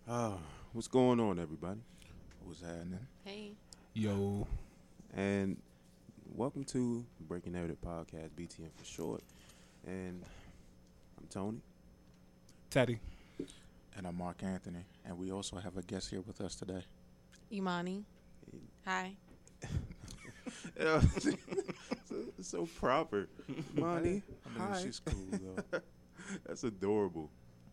Ah, what's going on, everybody? What's happening? Hey. Yo, And welcome to Breaking Narrative Podcast, BTN for short. And I'm Tony. Teddy. And I'm Mark Anthony, and we also have a guest here with us today. Imani. Hi. so proper. Money. I mean, Hi. she's cool though. That's adorable.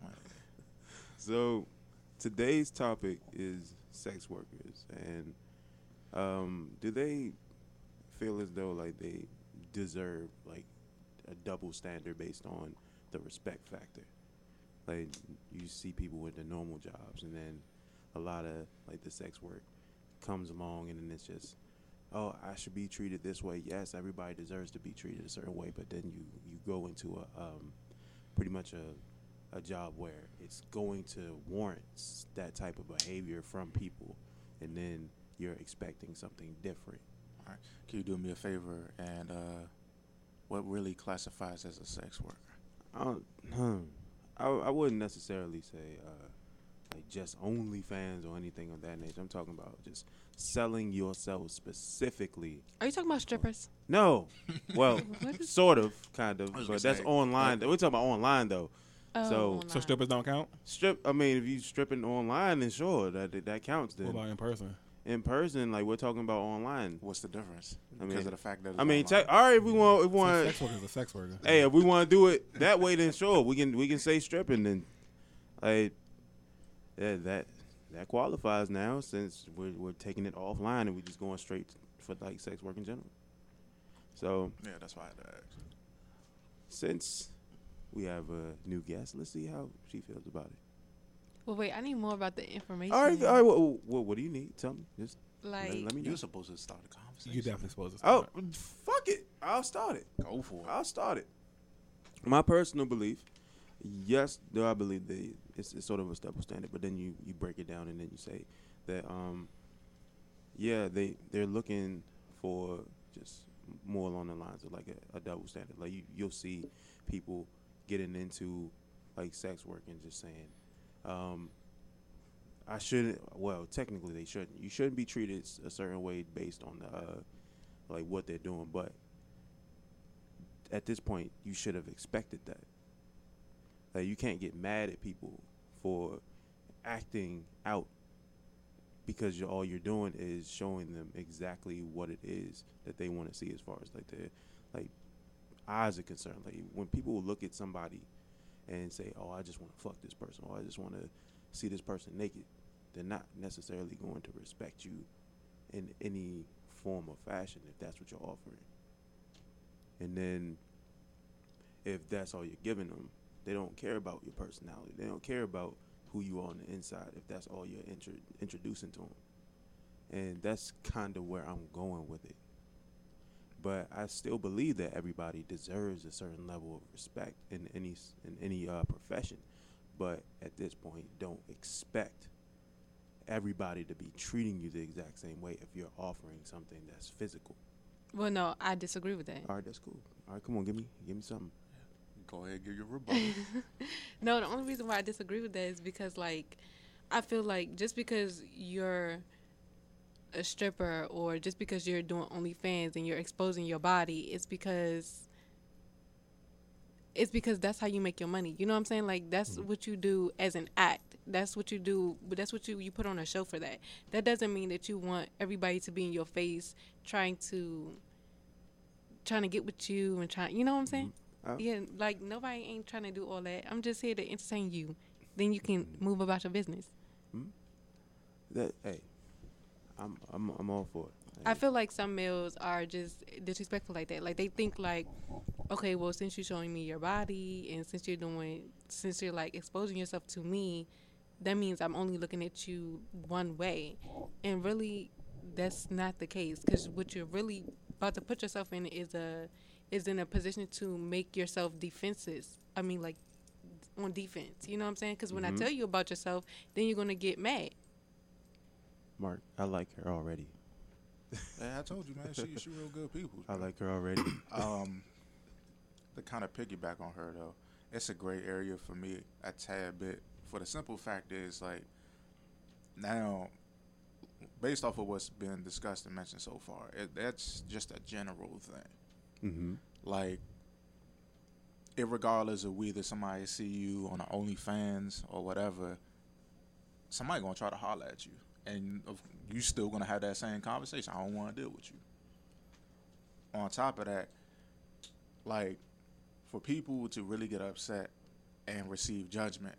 So today's topic is sex workers, and do they feel as though like they deserve like a double standard based on the respect factor? Like you see people with the normal jobs, and then a lot of like the sex work comes along, and then it's just, oh, I should be treated this way. Yes, everybody deserves to be treated a certain way, but then you go into a pretty much a job where it's going to warrant that type of behavior from people, and then you're expecting something different. All right. Can you do me a favor and what really classifies as a sex worker? I wouldn't necessarily say like just OnlyFans or anything of that nature. I'm talking about just selling yourself specifically. Are you talking about strippers? No, well, What is- sort of, kind of, I was but gonna that's say, online. We're talking about online though. Oh, So- online. So strippers don't count? I mean, if you stripping online, then sure, that counts. Then What about in person? in person, like we're talking about online. What's the difference? I Because mean- of the fact that it's I mean, online. all right, if we A want, sex worker is a sex worker. hey, if we want to do it that way, then sure, we can say stripping, then like that qualifies now since we're taking it offline and we're just going straight for like sex work in general. So Yeah, that's why I had to ask. since we have a new guest, let's see how she feels about it. Well, wait, I need more about the information. All right. What do you need? Tell me. Just Like, let me know. You're supposed to start the conversation. You definitely supposed to Oh, start. fuck it. I'll start it. Go for it. I'll start it. My personal belief, yes, do I believe that it's sort of a double standard, but then you break it down and then you say that yeah, they're looking for just more along the lines of like a double standard. Like you'll see people getting into like sex work and just saying, I shouldn't. Well, technically they shouldn't. You shouldn't be treated a certain way based on like what they're doing, but at this point, you should have expected that. Like you can't get mad at people for acting out because all you're doing is showing them exactly what it is that they want to see as far as like their like eyes are concerned. Like when people look at somebody and say, "Oh, I just want to fuck this person," or "I just want to see this person naked," they're not necessarily going to respect you in any form or fashion if that's what you're offering. And then if that's all you're giving them, they don't care about your personality. They don't care about who you are on the inside if that's all you're introducing to them. And that's kind of where I'm going with it. But I still believe that everybody deserves a certain level of respect in any profession. But at this point, don't expect everybody to be treating you the exact same way if you're offering something that's physical. well, no, I disagree with that. All right, that's cool. All right, come on, give me something. Go ahead, give your rebuttal. No, the only reason why I disagree with that is because, like, I feel like just because you're a stripper or just because you're doing OnlyFans and you're exposing your body, it's because that's how you make your money. You know what I'm saying? Like, that's what you do as an act. That's what you do, but that's what you put on a show for that. That doesn't mean that you want everybody to be in your face trying to get with you and you know what I'm saying? Yeah, like nobody ain't trying to do all that. I'm just here to entertain you. Then you can move about your business. Hey, I'm all for it. I feel like some males are just disrespectful like that. Like they think like, okay, well, since you're showing me your body and since you're like exposing yourself to me, that means I'm only looking at you one way. And really, that's not the case. Because what you're really about to put yourself in is in a position to make yourself defenses. I mean, like on defense. You know what I'm saying? Because when I tell you about yourself, then you're gonna get mad. Mark, I like her already. Yeah, I told you, man. She real good people. I like her already. To kind of piggyback on her though, it's a gray area for me a tad bit. For the simple fact is, like, Now, based off of what's been discussed and mentioned so far, that's just a general thing. Mm-hmm. Like, irregardless of whether somebody see you on the OnlyFans or whatever, somebody gonna try to holler at you, and you still gonna have that same conversation. I don't want to deal with you. On top of that, like, for people to really get upset and receive judgment,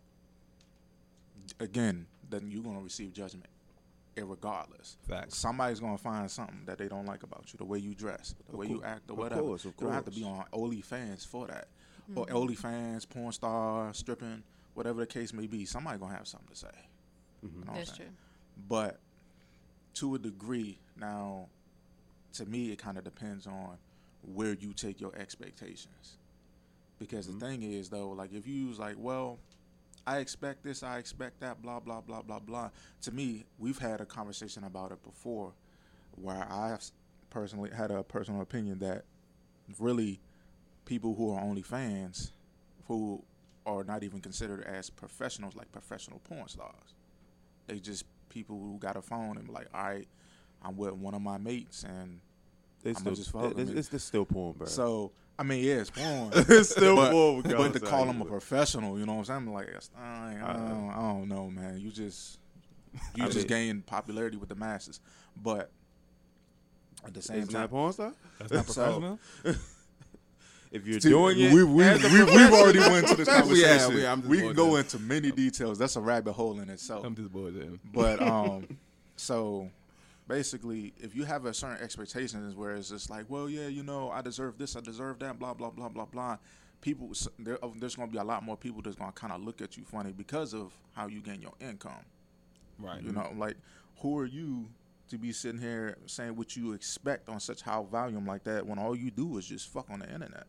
again, then you're gonna receive judgment, irregardless. Facts. Somebody's gonna find something that they don't like about you, the way you dress, the way you act, or Of whatever. course, of You don't have to course. be on OnlyFans for that, or OnlyFans, porn star, stripping, whatever the case may be. Somebody gonna have something to say. You know what I'm That's saying? true. But to a degree, now, to me, it kind of depends on where you take your expectations. Because the thing is, though, like, if you was like, well, I expect this, I expect that, blah, blah, blah, blah, blah. To me, we've had a conversation about it before where I personally had a personal opinion that really people who are only fans who are not even considered as professionals, like professional porn stars. They just people who got a phone and be like, all right, I'm with one of my mates and It's I'ma still, just fuck with it's still porn, bro. so, I mean, yeah, it's porn. it's still but, porn. but to regardless call of him a how you professional, you know what I'm saying? Like, I don't know, man. You just gain popularity with the masses. But at the look. same Isn't that time, porn star? That's not So- professional. If you're See, doing it, we've already went to this We have, conversation. I'm just We can bullshitting. go into many details. That's a rabbit hole in itself. I'm just bullshitting. But so basically, if you have a certain expectations where it's just like, well, yeah, you know, I deserve this, I deserve that, blah blah blah blah blah. People, there's going to be a lot more people that's going to kind of look at you funny because of how you gain your income. Right. You know, like, who are you to be sitting here saying what you expect on such high volume like that when all you do is just fuck on the internet?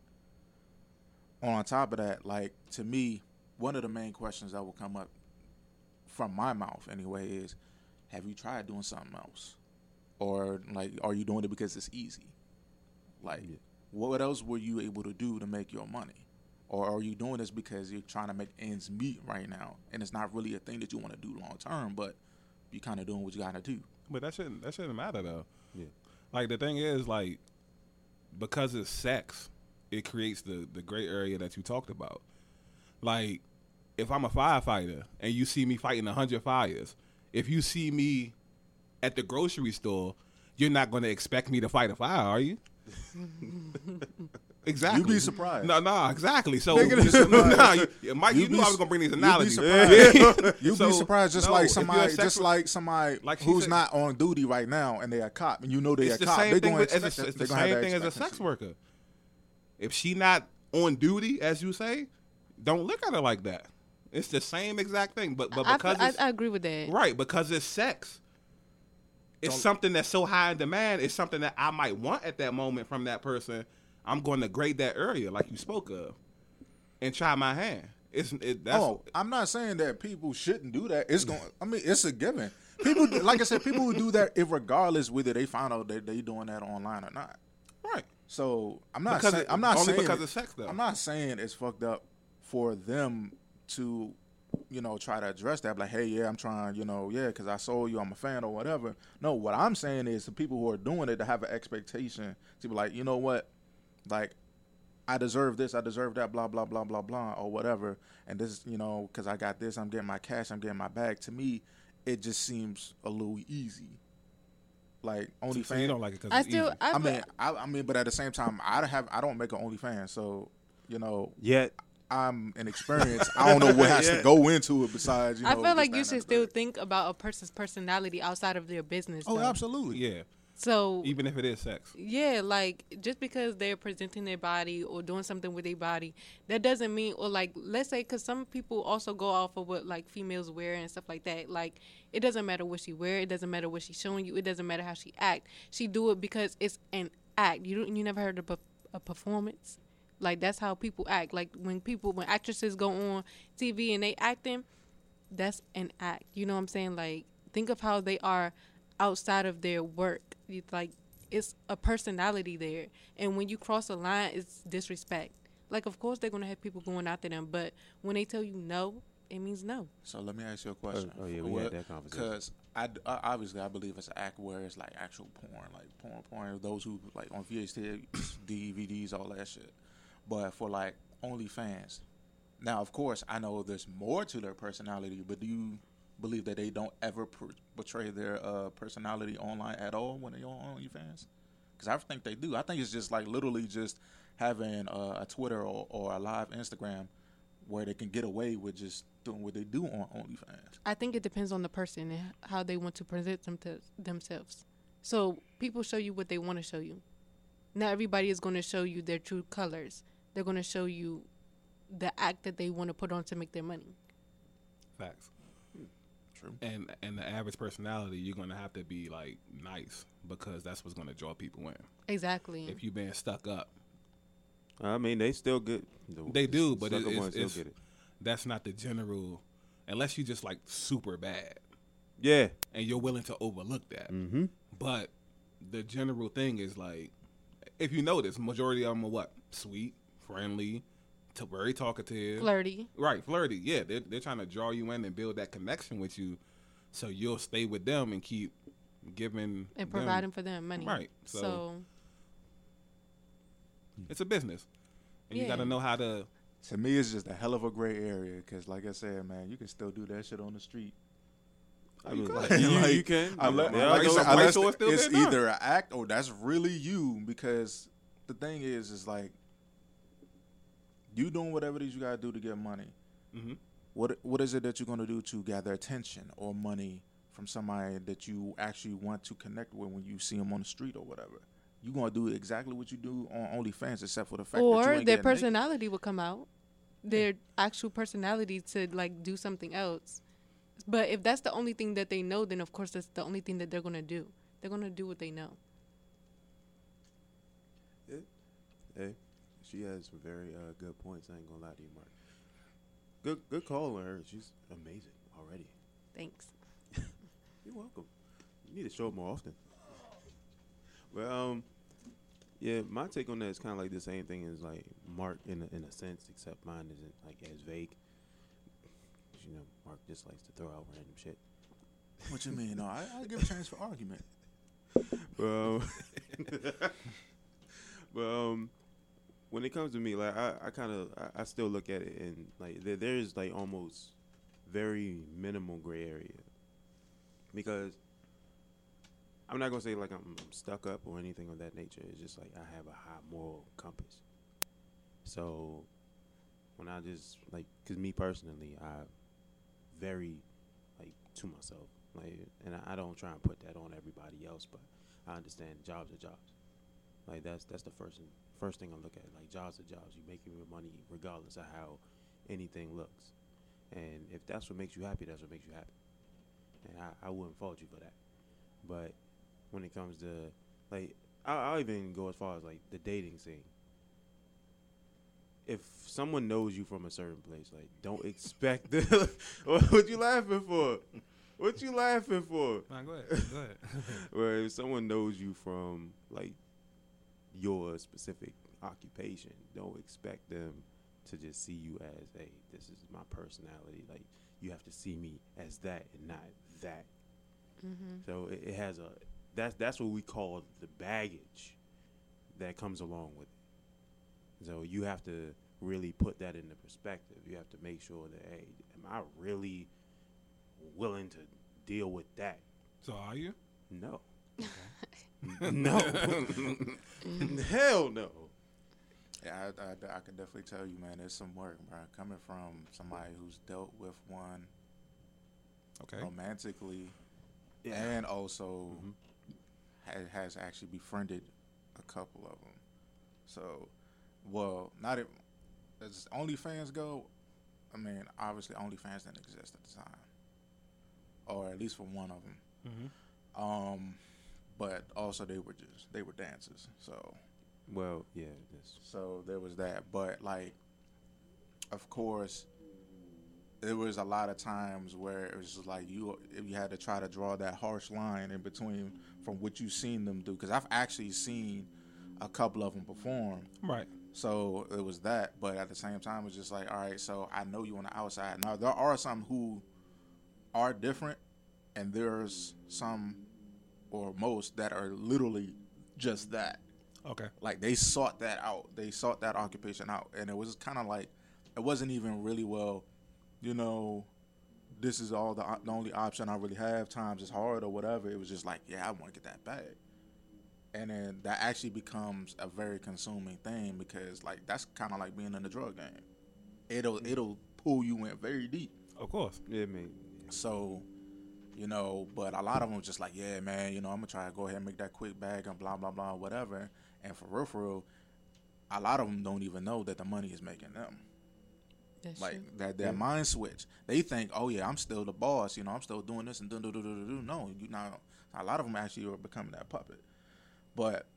On top of that, like, to me, one of the main questions that will come up from my mouth anyway is, have you tried doing something else? Or, like, are you doing it because it's easy? Like, what else were you able to do to make your money? Or are you doing this because you're trying to make ends meet right now, and it's not really a thing that you want to do long term, but you're kind of doing what you got to do? But that shouldn't matter though. Yeah. Like the thing is, like, because it's sex, it creates the gray area that you talked about. Like, if I'm a firefighter and you see me fighting 100 fires, if you see me at the grocery store, you're not going to expect me to fight a fire, are you? Exactly. You'd be surprised. No, exactly. So, Nigga, be surprised. Mike, You'd you knew be I was going to bring these You'd be analogies. surprised. You'd So, be surprised just no, like if you're a somebody, sex just like somebody like she who's said- not on duty right now and they're a cop, and you know they're It's a the cop. same They're thing going with, to it's expect the they're gonna have same that thing as a expectancy. sex worker. If she not on duty, as you say, don't look at her like that. It's the same exact thing, but because it's, I agree with that. right, because it's sex, it's something that's so high in demand. It's something that I might want at that moment from that person. I'm going to grade that area, like you spoke of, and try my hand. That's I'm not saying that people shouldn't do that. It's going. I mean, it's a given. People, like I said, people who do that, regardless whether they find out that they doing that online or not. right. So I'm not Because saying it- I'm not only saying because of sex, though. I'm not saying it's fucked up for them to, you know, try to address that. Like, hey, yeah, I'm trying, you know, yeah, because I saw you, I'm a fan or whatever. No, what I'm saying is the people who are doing it to have an expectation to be like, you know what, like, I deserve this, I deserve that, blah blah blah blah blah or whatever. And this, you know, because I got this, I'm getting my cash, I'm getting my bag. To me, it just seems a little easy. Like, So OnlyFans. you don't like it because I it's still, easy. I mean, but at the same time, I don't make an OnlyFans, so, you know, yet I'm inexperienced. I don't know what has to go into it besides, you know. I feel like this, you that, should and the still third. think about a person's personality outside of their business. Oh, though. absolutely. Yeah, So even if it is sex. yeah, like, just because they're presenting their body or doing something with their body, that doesn't mean, or like, let's say, because some people also go off of what like females wear and stuff like that. Like, it doesn't matter what she wear, it doesn't matter what she's showing you, it doesn't matter how she act. She do it because it's an act. You never heard of a performance? Like, that's how people act. Like, when actresses go on TV and they acting, that's an act. You know what I'm saying? Like, think of how they are outside of their work. Like, it's a personality there, and when you cross a line, it's disrespect. Like, of course they're gonna have people going after them, but when they tell you no, it means no. So let me ask you a question. Oh, yeah, we had that conversation. Because obviously I believe it's an act where it's like actual porn, like porn. Those who like on VHS, DVDs, all that shit. But for like OnlyFans, now of course I know there's more to their personality, but do you believe that they don't ever portray their personality online at all when they're on OnlyFans? Because I think they do. I think it's just like literally just having a Twitter or a live Instagram where they can get away with just doing what they do on OnlyFans. I think it depends on the person and how they want to present themselves. So people show you what they want to show you. Not everybody is going to show you their true colors. They're going to show you the act that they want to put on to make their money. Facts. True. And the average personality, you're gonna have to be like nice because that's what's gonna draw people in. Exactly. If you being stuck up, I mean, they still get. they do, but sucker ones it's still get it. that's not the general. Unless you just like super bad Yeah. and you're willing to overlook that. Mm-hmm. But the general thing is like, if you notice, majority of them are what? Sweet, friendly, very talkative. Flirty. Right, flirty. Yeah, they're trying to draw you in and build that connection with you, so you'll stay with them and keep giving And providing for them money. Right. So it's a business, and you Yeah. got to know how to. To me, it's just a hell of a gray area because, like I said, man, you can still do that shit on the street. I mean, Like, you can. Unless, Yeah, like I those said, white unless stores still it's there now. either an act or that's really you. Because the thing is like you doing whatever it is you gotta do to get money. Mm-hmm. What is it that you're gonna do to gather attention or money from somebody that you actually want to connect with when you see them on the street or whatever? You gonna do exactly what you do on OnlyFans, except for the fact that you or ain't their getting naked. personality will come out. Their actual personality to like do something else. But if that's the only thing that they know, then of course that's the only thing that they're gonna do. They're gonna do what they know. Hey, she has some very good points. I ain't gonna lie to you, Mark. Good call on her. She's amazing already. Thanks. You're welcome. You need to show up more often. Well, yeah, my take on that is kind of like the same thing as like Mark in a sense, except mine isn't like as vague. You know, Mark just likes to throw out random shit. What you mean? No, I give a chance for argument. But when it comes to me, like I still look at it and like there's like almost very minimal gray area because I'm not gonna say like I'm stuck up or anything of that nature. It's just like I have a high moral compass. So when I just like, cause me personally, I very like to myself, like, and I don't try and put that on everybody else, but I understand jobs are jobs. Like that's the first thing I look at. Like jobs are jobs. You making your money regardless of how anything looks, and if that's what makes you happy, that's what makes you happy. And I wouldn't fault you for that. But when it comes to like, I'll even go as far as like the dating scene. If someone knows you from a certain place, like don't expect the what you laughing for? What you laughing for? Nah, go ahead. Go ahead. Where if someone knows you from like your specific occupation, don't expect them to just see you as, hey, this is my personality. Like you have to see me as that and not that. Mm-hmm. So it has a that's what we call the baggage that comes along with it. So you have to really put that into perspective. You have to make sure that, hey, am I really willing to deal with that? So are you? No. No. Hell no. Yeah, I can definitely tell you, man, there's some work, bro. Coming from somebody who's dealt with one Okay. romantically Yeah. and also Mhm. has actually befriended a couple of them. So, well, not it, as OnlyFans go, I mean, obviously OnlyFans didn't exist at the time, or at least for one of them. Mm-hmm. But also they were dancers, so Well, yeah. there was that. But like, of course, there was a lot of times where it was just like you had to try to draw that harsh line in between from what you've seen them do. Because I've actually seen a couple of them perform. Right. So it was that, but at the same time, it's just like, all right, so I know you on the outside. Now there are some who are different, and there's some or most that are literally just that. Okay. Like they sought that out. They sought that occupation out, and it was kind of like it wasn't even really well, you know. This is all the only option I really have. Times is hard or whatever. It was just like, yeah, I want to get that bag. And then that actually becomes a very consuming thing because like that's kind of like being in the drug game. It'll pull you in very deep. Of course. Yeah, man. So, you know, but a lot of them just like, yeah, man, you know, I'm gonna try to go ahead and make that quick bag and blah blah blah whatever. And for real, a lot of them don't even know that the money is making them. That's Like true. that mind switch. They think, oh yeah, I'm still the boss. You know, I'm still doing this and do. No, you not. A lot of them actually are becoming that puppet. But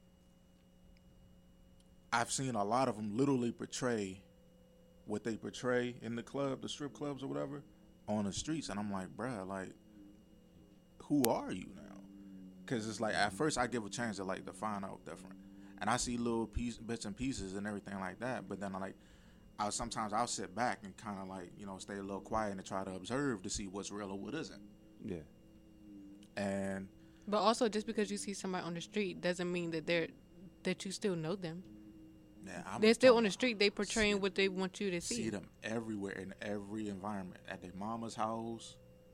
I've seen a lot of them literally portray what they portray in the club, the strip clubs or whatever, on the streets, and I'm like, bruh, like, who are you now? Because it's like at first I give a chance to find out different, and I see little bits and pieces and everything like that. But then sometimes I'll sit back and kind of like, you know, stay a little quiet and try to observe to see what's real or what isn't. Yeah. And But also, just because you see somebody on the street doesn't mean that you still know them. yeah, They're still on the street. They portraying see- what they want you to see see. them everywhere in every environment, at their mama's house,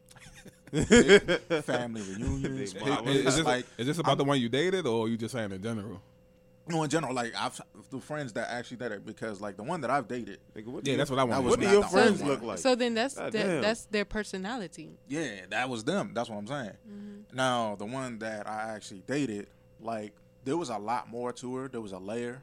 family reunions. They- blah, blah, Is blah. this, Like, is this about the one you dated, or you just saying in general? no, in general, like I've the friends that actually did it because like the one that I've dated, Nigga, what Yeah, do that's what I want. That was What do not your the friends only look one. like? So then Goddamn. that's their personality. yeah, that was them. That's what I'm saying. Now the one that I actually dated, like there was a lot more to her. There was a layer.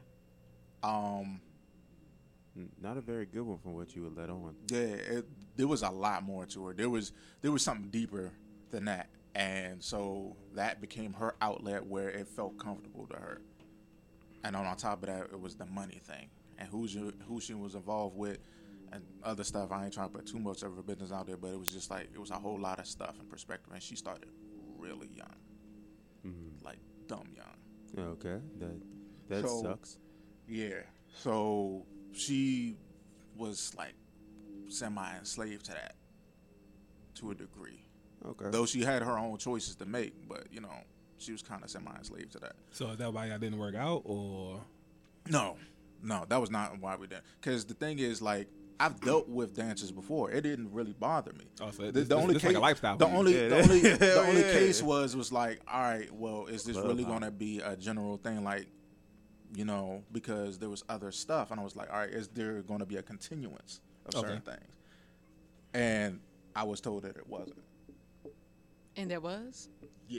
Not a very good one from what you would let on. Yeah, there was a lot more to her. There was something deeper than that, and so that became her outlet where it felt comfortable to her. And on top of that, it was the money thing and who she was involved with and other stuff. I ain't trying to put too much of her business out there, but it was just like it was a whole lot of stuff in perspective. And she started really young, like dumb young. Okay, that So- sucks. Yeah. So she was like semi-enslaved to that to a degree. Okay. Though she had her own choices to make, but you know, she was kind of semi-enslaved to that. So is that why y'all didn't work out, or? No, that was not why we did. Because the thing is, like, I've dealt with dancers before. It didn't really bother me. Oh, so The it's only like case, a lifestyle. the for you. only, Yeah, the only, that- the only yeah. case was like, all right, well, is this Love really how- going to be a general thing, like, you know, because there was other stuff, and I was like, all right, is there going to be a continuance of certain things? And I was told that it wasn't. And there was. Yeah.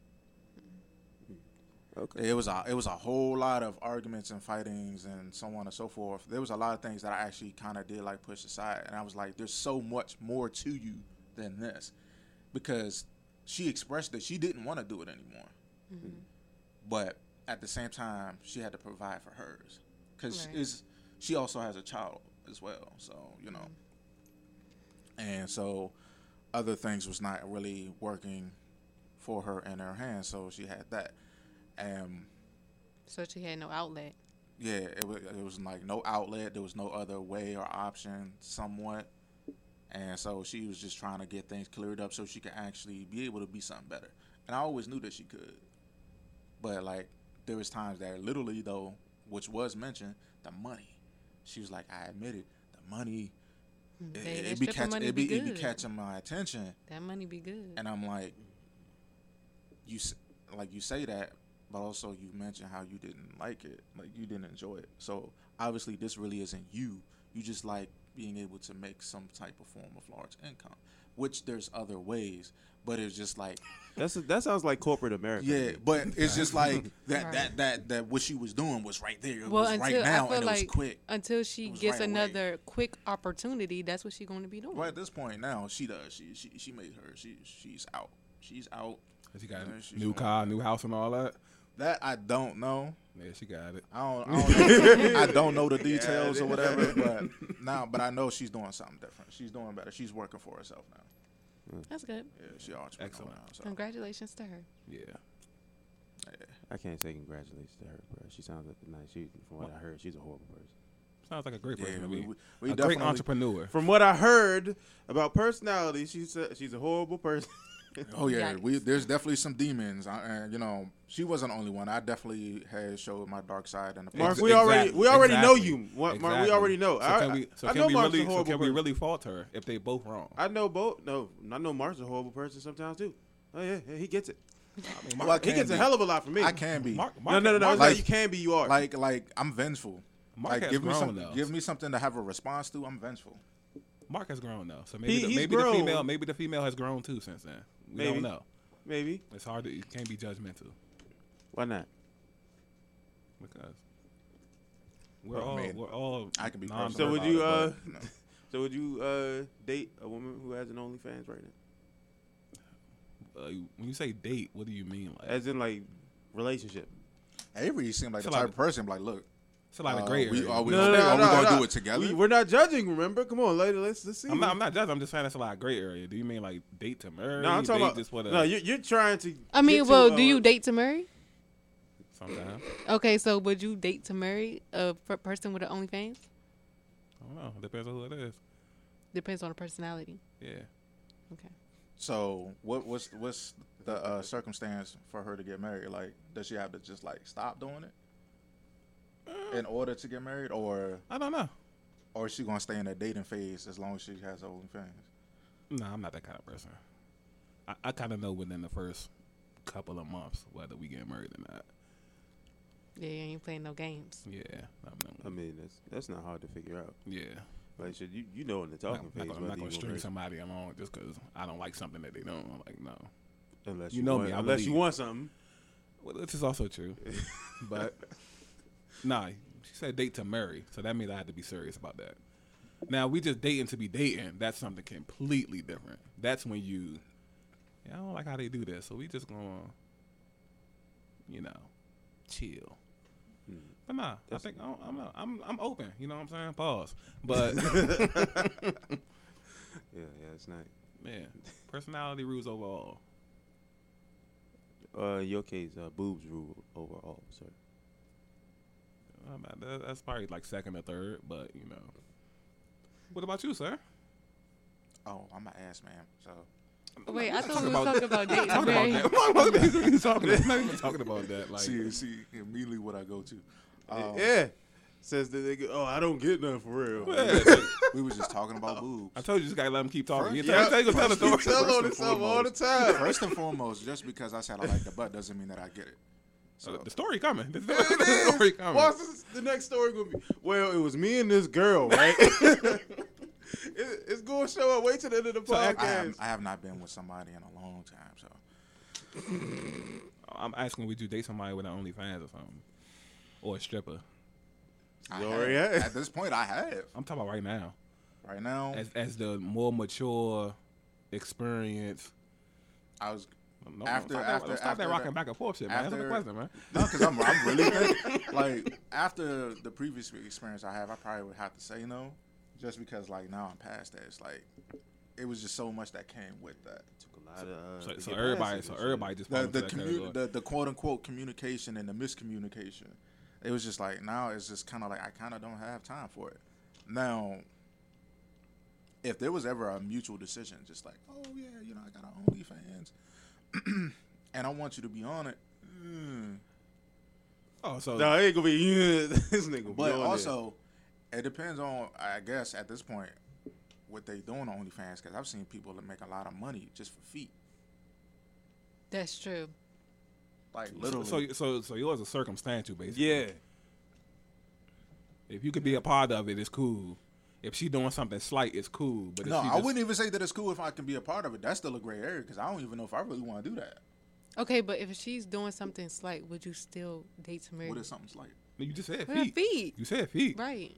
Okay. It was a whole lot of arguments and fightings and so on and so forth. There was a lot of things that I actually kind of did like push aside, and I was like, "There's so much more to you than this," because she expressed that she didn't want to do it anymore, but at the same time, she had to provide for hers because Right. she also has a child as well. So you know, and so other things was not really working for her in her hands, so she had that. So she had no outlet. Yeah, it was like no outlet. There was no other way or option, somewhat. And so she was just trying to get things cleared up so she could actually be able to be something better. And I always knew that she could. But like there was times that literally though, which was mentioned, the money. She was like, I admit it, the money. It be catching my attention. That money be good. And I'm like, you say that, but also you mentioned how you didn't like it, like you didn't enjoy it. So obviously this really isn't you. You just like being able to make some type of form of large income, which there's other ways, but it's just like That sounds like corporate America. yeah, but it's just like Right. that what she was doing was right there. It well, was until right now, I feel and it was like quick. until she It was gets right away. another quick opportunity, that's what she's going to be doing. Right at this point now, she does. She made her. She's out. She's out. She got Yeah, a she's new on- car, new house, and all that. That I don't know. Yeah, she got it. I don't know. I don't know the details or whatever, but I know she's doing something different. She's doing better. She's working for herself now. That's good. Yeah, she entrepreneur Excellent. now. So, Congratulations to her. Yeah. yeah. I can't say congratulations to her, bro. She sounds like nice. From what I heard, she's a horrible person. Sounds like a great person Yeah, to me. we A great definitely. entrepreneur. From what I heard about personality, she's a horrible person. Oh yeah, Yikes. there's definitely some demons, and she wasn't the only one. I definitely had showed my dark side in the Mark, past. we already know Exactly. you. Mark, we Exactly. already know. So can we? So I can know we Mark's a really? So horrible can we person. really fault her if they both wrong? I know both. No, I know Mark's a horrible person sometimes too. Oh yeah, he gets it. I mean, Well, I He can gets a be. hell of a lot from me. I can be. Mark, No. It's Like- not you can be. You are. like I'm vengeful. Mark Like has give me grown some, though. give me something to have a response to. I'm vengeful. Mark has grown though, so maybe He's maybe grown. the female has grown too since then. We Maybe. don't know. Maybe. It's hard to. You can't be judgmental Why not? because Well, I mean, we're all. I can be non- personal So would about you it, but, no. So would you date a woman who has an OnlyFans right now? When you say date, what do you mean? Like, As in like relationship. Avery seemed like So the type like- of person like, look, it's like a gray we, area. are we, No, gonna, no, are we no, gonna no. do it together? We're not judging. Remember? Come on, later. Let's see. I'm not judging. I'm just saying it's a lot of gray area. Do you mean like date to marry? No, I'm talking date about. just for the No, you're trying to. I mean, get well, to, do you date to marry? sometimes. Okay, so would you date to marry a person with an OnlyFans? I don't know. Depends on who it is. Depends on the personality. Yeah. Okay. So what's the circumstance for her to get married? Like, does she have to just like stop doing it in order to get married, or I don't know. is she gonna stay in that dating phase as long as she has OnlyFans? No, I'm not that kind of person. I kind of know within the first couple of months whether we get married or not. Yeah, you ain't playing no games. Yeah. I mean, that's not hard to figure out. Yeah. Like, shit, you know in the talking phase. I'm not whether going you to string marry- somebody along just because I don't like something that they don't. I'm like, no. Unless You know want, me, I Unless you believe. want something. Well, this is also true. But, nah, she said date to marry. So that means I had to be serious about that. Now, we just dating to be dating. That's something completely different. That's when I don't like how they do this. So we just going to, chill. But nah, I think I'm open. You know what I'm saying? Pause. But Yeah, it's not. yeah, personality rules overall. In your case, boobs rule overall, sir. That's probably like second or third. But what about you, sir? Oh, I'm an ass man, so Wait, I thought we about- was talking about dating to Talking marry. about that. What are you talking about? I'm not even talking about that. Like, see immediately what I go to. Yeah. Says that they go, oh, I don't get none for real. yeah, We was just talking about boobs. I told you just gotta let him keep talking. You Yeah. tell you tell the story. You tell on himself all the time. First and foremost, just because I said I like the butt doesn't mean that I get it. So The story coming. The It is. story coming. What's the next story gonna be? Well, it was me and this girl, right? It's gonna show up. Wait till the end of the podcast. I have not been with somebody in a long time, so I'm asking, would you date somebody with an OnlyFans or something, or a stripper? I You have. already have. At this point I have. I'm talking about right now. Right now, As the more mature experience. I was No, After- stop after- that, stop after that rocking that- back and forth shit, man. Answer the after- question, man. no, because I'm really thinking, like after the previous experience I have, I probably would have to say no, just because like now I'm past that. It's like it was just so much that came with that. Took a lot of, to So get everybody, past it so and shit. everybody just fall into that category. The quote unquote communication and the miscommunication. It was just like now it's just kind of like I kind of don't have time for it. Now, if there was ever a mutual decision, just like oh yeah, I got an OnlyFans, and I want you to be on it. Oh, so No, it ain't gonna be this nigga. But be on also, it depends on, I guess, at this point, what they doing on OnlyFans. Because I've seen people that make a lot of money just for feet. That's true. Like, literally. so yours is circumstantial, there. basically. Yeah. If you could be a part of it, it's cool. If she doing something slight, it's cool. But if No, she I just, wouldn't even say that it's cool if I can be a part of it. That's still a gray area because I don't even know if I really want to do that. Okay, but if she's doing something slight, would you still date to marry? What is something like? You just said With her feet. feet. You said feet. Right.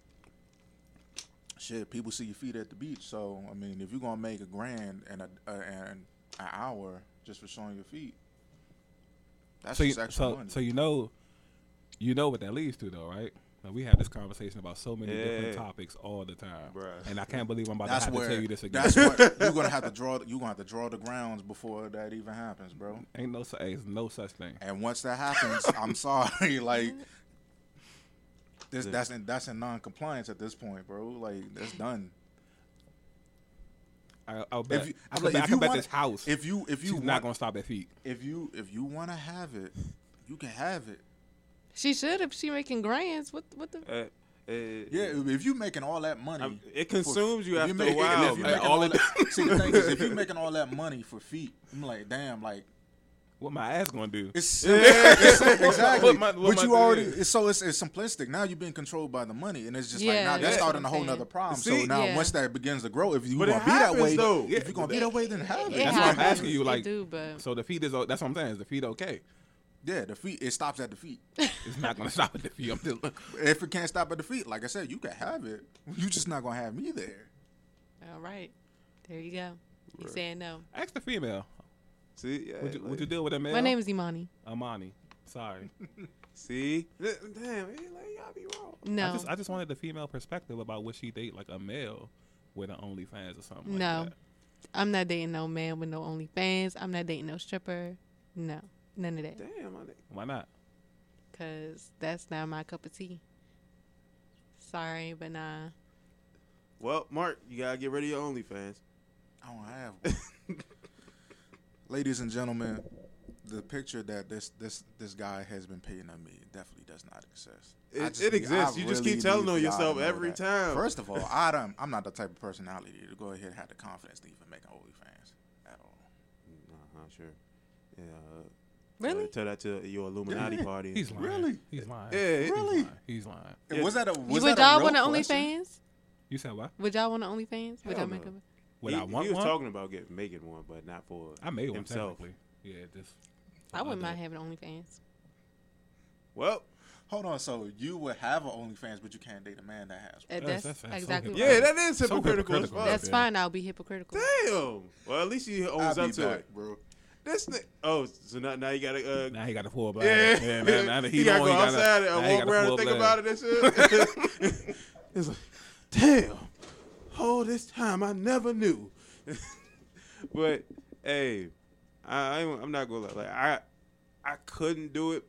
Shit, people see your feet at the beach. So, I mean, if you're going to make $1,000 and an hour just for showing your feet, that's So just extra money. you know what that leads to, though, right? Now, we have this conversation about so many different Yeah. topics all the time, Bruh. and I can't believe I'm about That's to have where to tell you this again. that's what you're gonna have to draw. You're gonna have to draw the grounds before that even happens, bro. Ain't no such thing. And once that happens, I'm sorry, like that's in non-compliance at this point, bro. Like that's done. I'll bet. If you, I I'm can like, bet, if I you can bet want, this house. if you she's want, not gonna stop at feet. if you want to have it, you can have it. She should if she making grands. What the? Yeah, if you making all that money, it consumes you if after you a while. if you man. making all that, see the thing is, if you making all that money for feet, I'm like, damn, like What my ass gonna do? it's simple. It's simple, exactly. What But my you thing already is. it's simplistic. Now you're being controlled by the money, and it's just like Yeah, now that's that's starting what a I'm whole saying. nother problem. See, So now yeah. once that begins to grow, if you But gonna it be that happens, way, though. if you're gonna be that way, then have it. It That's what I'm happens. asking you. It Like, do, but so the feet is. That's what I'm saying. Is the feet okay? Yeah, the feet. It stops at the feet. It's not gonna stop at the feet. I'm just. If it can't stop at the feet, like I said, you can have it. You just not gonna have me there. all right, there you go. You saying no? Ask the female. See, yeah, Would you, like, would you deal with a male? My name is Imani. Amani. Sorry. see, damn, like, y'all be wrong. No, I just wanted the female perspective about would she date like a male with an OnlyFans or something. No. Like that. I'm not dating no man with no OnlyFans. I'm not dating no stripper. No, none of that. Damn, my nigga. Why not? Cause that's not my cup of tea. Sorry, but nah. Well, Mark, you gotta get rid of your OnlyFans. I don't have one. Ladies and gentlemen, the picture that this guy has been painting of me definitely does not exist. It exists. You just keep telling on yourself every time. First of all, I'm not the type of personality to go ahead and have the confidence to even make an OnlyFans at all. Nah, sure. Yeah. Really? Tell that to your Illuminati party. He's lying. Really? He's lying. Yeah, He's really? lying. He's lying. And Yeah. was that a You was would that a y'all real want an question? OnlyFans? You said what? Would y'all want an OnlyFans? Would Hell y'all make no. a? Would he, I want he was one? talking about making one, but not for I made one himself. technically. Yeah, just. I wouldn't other- mind having OnlyFans. Well, Hold on, so you would have an OnlyFans, but you can't date a man that has one. That's so exactly hypocritical. yeah, right. that is So hypocritical as hypocritical. fuck. That's Yeah. fine. I'll be hypocritical. Damn. Well, at least he owns I'll up be to back, it. bro. This nigga. Oh, so now you gotta. Now he got a full black. Yeah, man. Now that he gotta know, go he gotta- outside now and he walk got a around full and think black. about it and shit. It's like, damn. All this time I never knew. But hey, I'm not gonna lie. Like I couldn't do it.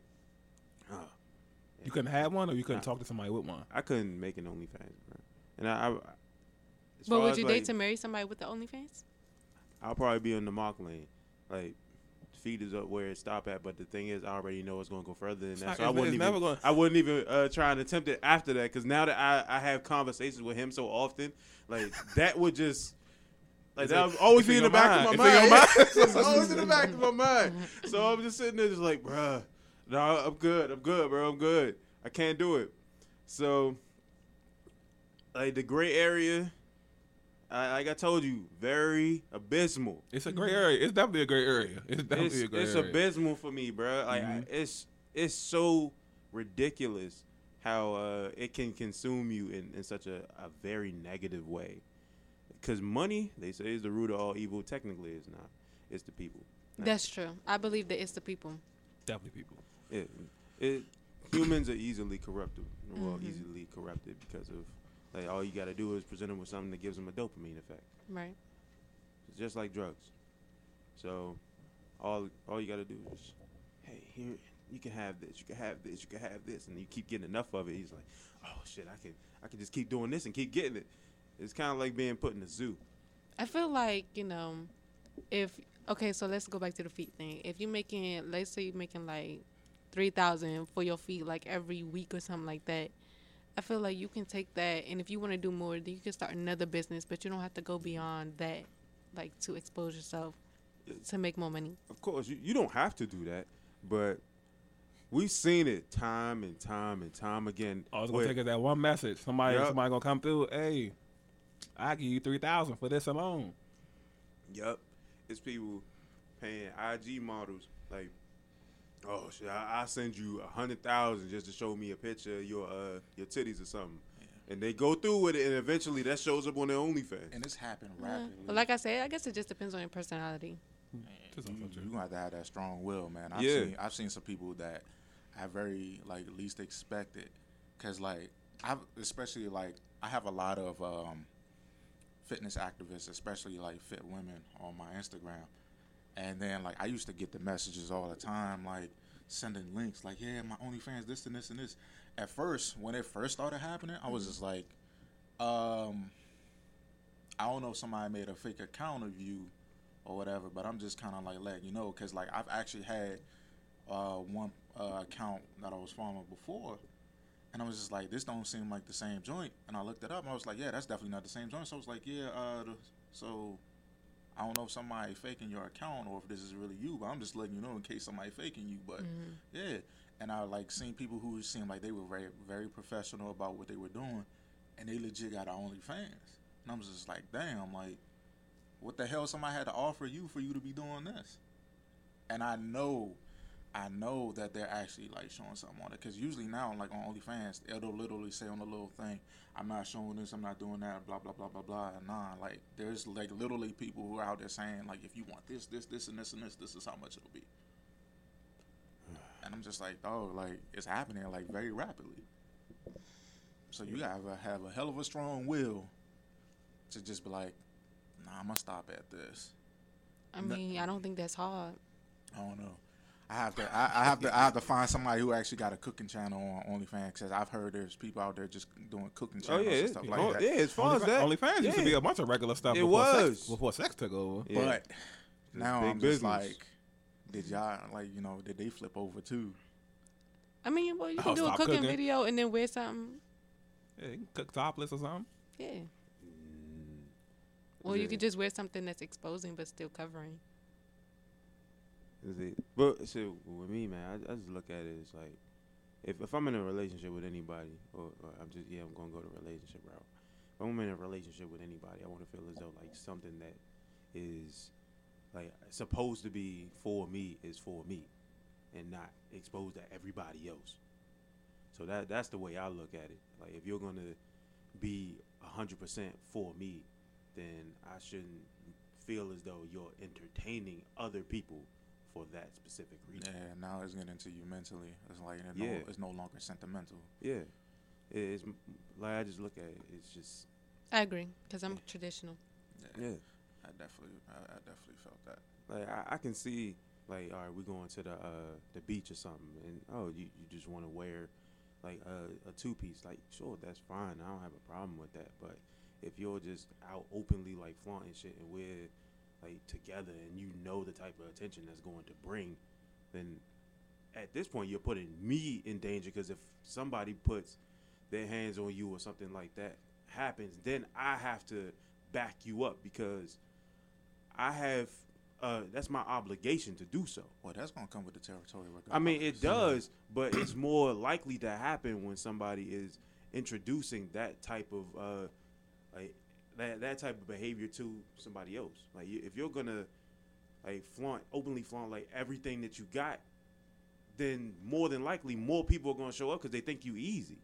You couldn't have one, or you couldn't talk to somebody with one. I couldn't make an OnlyFans, bro. And as But far would as, you like, date to marry somebody with the OnlyFans? I'll probably be in the mock lane. Like, feet is up where it stop at, but the thing is, I already know it's going to go further than that. not- So I wouldn't it's never even, gonna- I wouldn't even try and attempt it after that, because now that I have conversations with him so often, like, that would just, like, It's that like- would always it's be in in the your back mind. of my It's in mind. your It's always in the back of my mind. So I'm just sitting there just like, bruh, no, I'm good, bro, I'm good. I can't do it. So, like, the gray area, like I told you, very abysmal. It's a gray area. It's definitely a gray area. It's definitely a gray It's area. abysmal for me, bro. Like it's so ridiculous how it can consume you in such a very negative way. Because money, they say, is the root of all evil. Technically, it's not. It's the people. That's true. I believe that it's the people. Definitely people. Humans are easily corrupted. Well, easily corrupted because of, like, all you got to do is present them with something that gives them a dopamine effect. Right. It's just like drugs. So all you got to do is, hey, here, you can have this, you can have this, you can have this, and you keep getting enough of it. He's like, oh shit, I can just keep doing this and keep getting it. It's kind of like being put in a zoo. I feel like, so let's go back to the feet thing. If you're making, let's say you're making like 3,000 for your feet like every week or something like that, I feel like you can take that, and if you want to do more, then you can start another business, but you don't have to go beyond that, like, to expose yourself to make more money. Of course, you don't have to do that, but we've seen it time and time and time again. I was gonna take it that one message. Somebody gonna come through. Hey, I give you 3,000 for this alone. Yup. It's people paying IG models like, oh shit, I send you 100,000 just to show me a picture of your titties or something, and they go through with it, and eventually that shows up on their OnlyFans. And it's happened rapidly. But like I said, I guess it just depends on your personality. Just You unfortunate. gonna have to have that strong will, man. Yeah. I've seen some people that I very least expected Cause like I've especially like I have a lot of fitness activists, especially like fit women on my Instagram. And then like I used to get the messages all the time, like sending links, like yeah, my OnlyFans, this and this and this. At first, when it first started happening, I was just like, I don't know if somebody made a fake account of you or whatever, but I'm just kind of like letting you know, because like I've actually had one account that I was following before, and I was just like, this don't seem like the same joint. And I looked it up, and I was like, yeah, that's definitely not the same joint. So I was like, yeah, so I don't know if somebody faking your account or if this is really you, but I'm just letting you know in case somebody faking you. But yeah, and I like seen people who seemed like they were very, very professional about what they were doing, and they legit got OnlyFans. And I'm just like, damn, like, what the hell somebody had to offer you for you to be doing this? And I know that they're actually like showing something on it, because usually now, like on OnlyFans, it'll literally say on the little thing, I'm not showing this, I'm not doing that, blah blah blah blah blah. And nah, like there's like literally people who are out there saying like, if you want this, this, this, and this, and this is how much it'll be. And I'm just like, oh, like it's happening like very rapidly. So you gotta have a hell of a strong will to just be like, nah, I'm gonna stop at this. I mean, I don't think that's hard. I don't know. I have to find somebody who actually got a cooking channel on OnlyFans, because I've heard there's people out there just doing cooking channels and stuff like that. Yeah, as far as that, OnlyFans used to be a bunch of regular stuff. Before sex took over. Yeah. But now I'm just business. like, did y'all like did they flip over too? I mean, well, you can do a cooking video and then wear something. Yeah, you can cook topless or something. Yeah. Or you could just wear something that's exposing but still covering. But so with me, man, I just look at it as like, if I'm in a relationship with anybody, or I'm gonna go the relationship route. If I'm in a relationship with anybody, I want to feel as though like something that is like supposed to be for me is for me, and not exposed to everybody else. So that's the way I look at it. Like if you're gonna be 100% for me, then I shouldn't feel as though you're entertaining other people for that specific reason. Yeah, now it's getting into you mentally. It's like it's no longer sentimental. Yeah, it's like I just look at it. It's just. I agree, because I'm traditional. Yeah. I definitely felt that. Like I can see, like, all right, we're going to the beach or something, and you just want to wear like a two-piece. Like, sure, that's fine. I don't have a problem with that. But if you're just out openly like flaunting shit and we're like together and you know the type of attention that's going to bring, then at this point you're putting me in danger, because if somebody puts their hands on you or something like that happens, then I have to back you up, because I have that's my obligation to do so. Well, that's gonna come with the territory. I mean, it does, but it's more likely to happen when somebody is introducing that type of like that type of behavior to somebody else. Like if you're gonna like openly flaunt like everything that you got, then more than likely more people are gonna show up because they think you easy.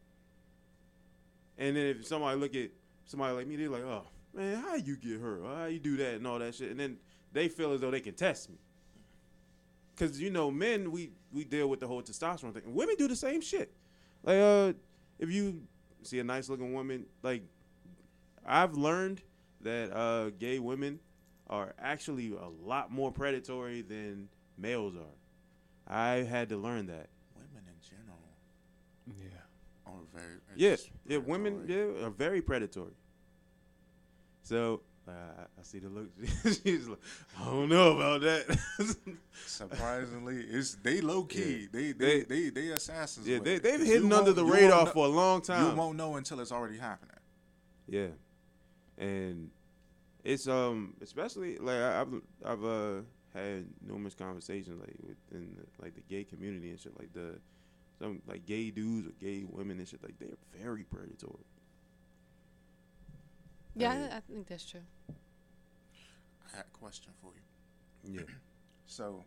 And then if somebody look at somebody like me, they're like, oh man, how you get hurt? How you do that and all that shit? And then they feel as though they can test me. Because, men, we deal with the whole testosterone thing. Women do the same shit. Like, if you see a nice-looking woman, like, I've learned that gay women are actually a lot more predatory than males are. I had to learn that. Women in general are very women are very predatory. So I see the look. She's like, I don't know about that. Surprisingly, they low key. Yeah. They assassins. Yeah, they've hidden under the radar for a long time. You won't know until it's already happening. Yeah, and it's especially like I've had numerous conversations like within the gay community and shit, like some like gay dudes or gay women and shit, like they're very predatory. Yeah, I think that's true. I had a question for you. Yeah. So,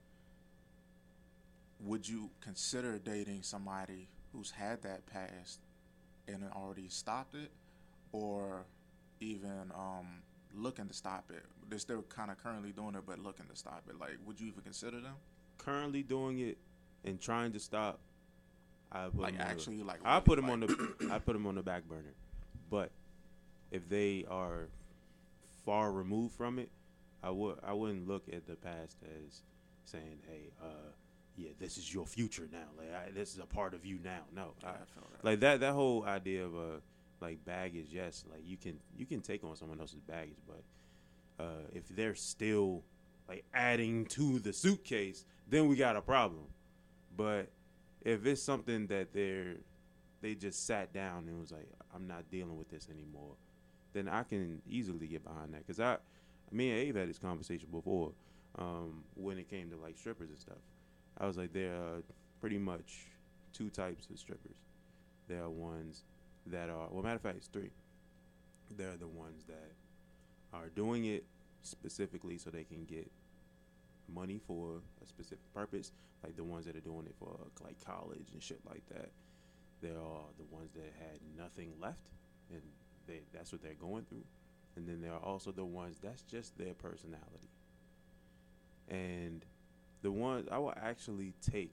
would you consider dating somebody who's had that past and already stopped it, or even looking to stop it? They're still kind of currently doing it, but looking to stop it. Like, would you even consider them? Currently doing it and trying to stop, I put Like them on actually, like I really, put them like, on the I put them on the back burner. But if they are far removed from it, I wouldn't look at the past as saying, "Hey, yeah, this is your future now. Like this is a part of you now." No, Yeah, I feel that. like that whole idea of like baggage. Yes, like you can take on someone else's baggage, but if they're still like adding to the suitcase, then we got a problem. But if it's something that they just sat down and was like, I'm not dealing with this anymore, then I can easily get behind that. Cause me and Abe had this conversation before, when it came to like strippers and stuff. I was like, there are pretty much two types of strippers. There are ones that are, well, matter of fact, it's three. There are the ones that are doing it specifically so they can get money for a specific purpose, like the ones that are doing it for like college and shit like that. There are the ones that had nothing left and that's what they're going through. And then there are also the ones that's just their personality. And the ones I will actually take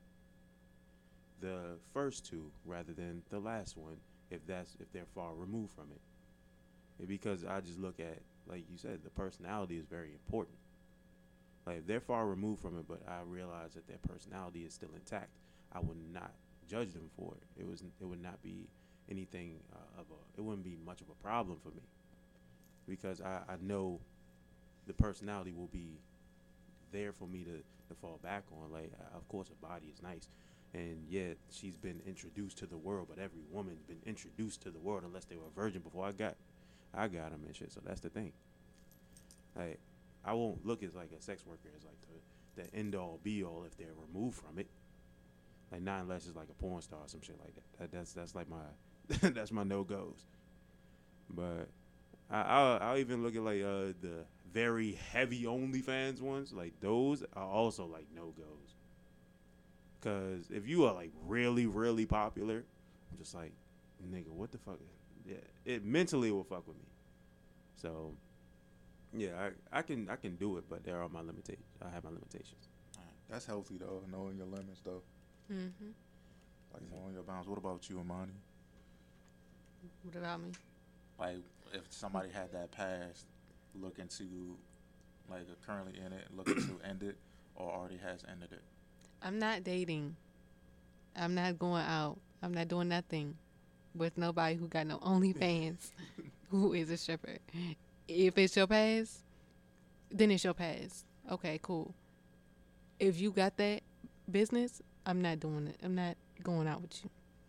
the first two rather than the last one if they're far removed from it. Because I just look at, like you said, the personality is very important. Like if they're far removed from it, but I realize that their personality is still intact, I would not judge them for it. It would not be anything it wouldn't be much of a problem for me, because I know the personality will be there for me to fall back on. Like of course her body is nice, and yeah, she's been introduced to the world, but every woman's been introduced to the world unless they were a virgin before I got them and shit. So that's the thing. Like I won't look at like a sex worker as like the end all be all if they're removed from it. Like not unless it's like a porn star or some shit like that. That's like my that's my no goes. But I'll even look at like the very heavy OnlyFans ones. Like those are also like no goes. Cause if you are like really really popular, I'm just like, nigga, what the fuck? Yeah, it mentally will fuck with me. So yeah, I can do it, but there are my limitations. I have my limitations. That's healthy though, knowing your limits though. Mm-hmm. Like knowing your bounds. What about you, Amani? What about me? Like if somebody had that past, looking to like currently in it, looking to end it, or already has ended it. I'm not dating. I'm not going out. I'm not doing nothing with nobody who got no OnlyFans who is a stripper. If it's your past, then it's your past. Okay, cool. If you got that business, I'm not doing it. I'm not going out with you.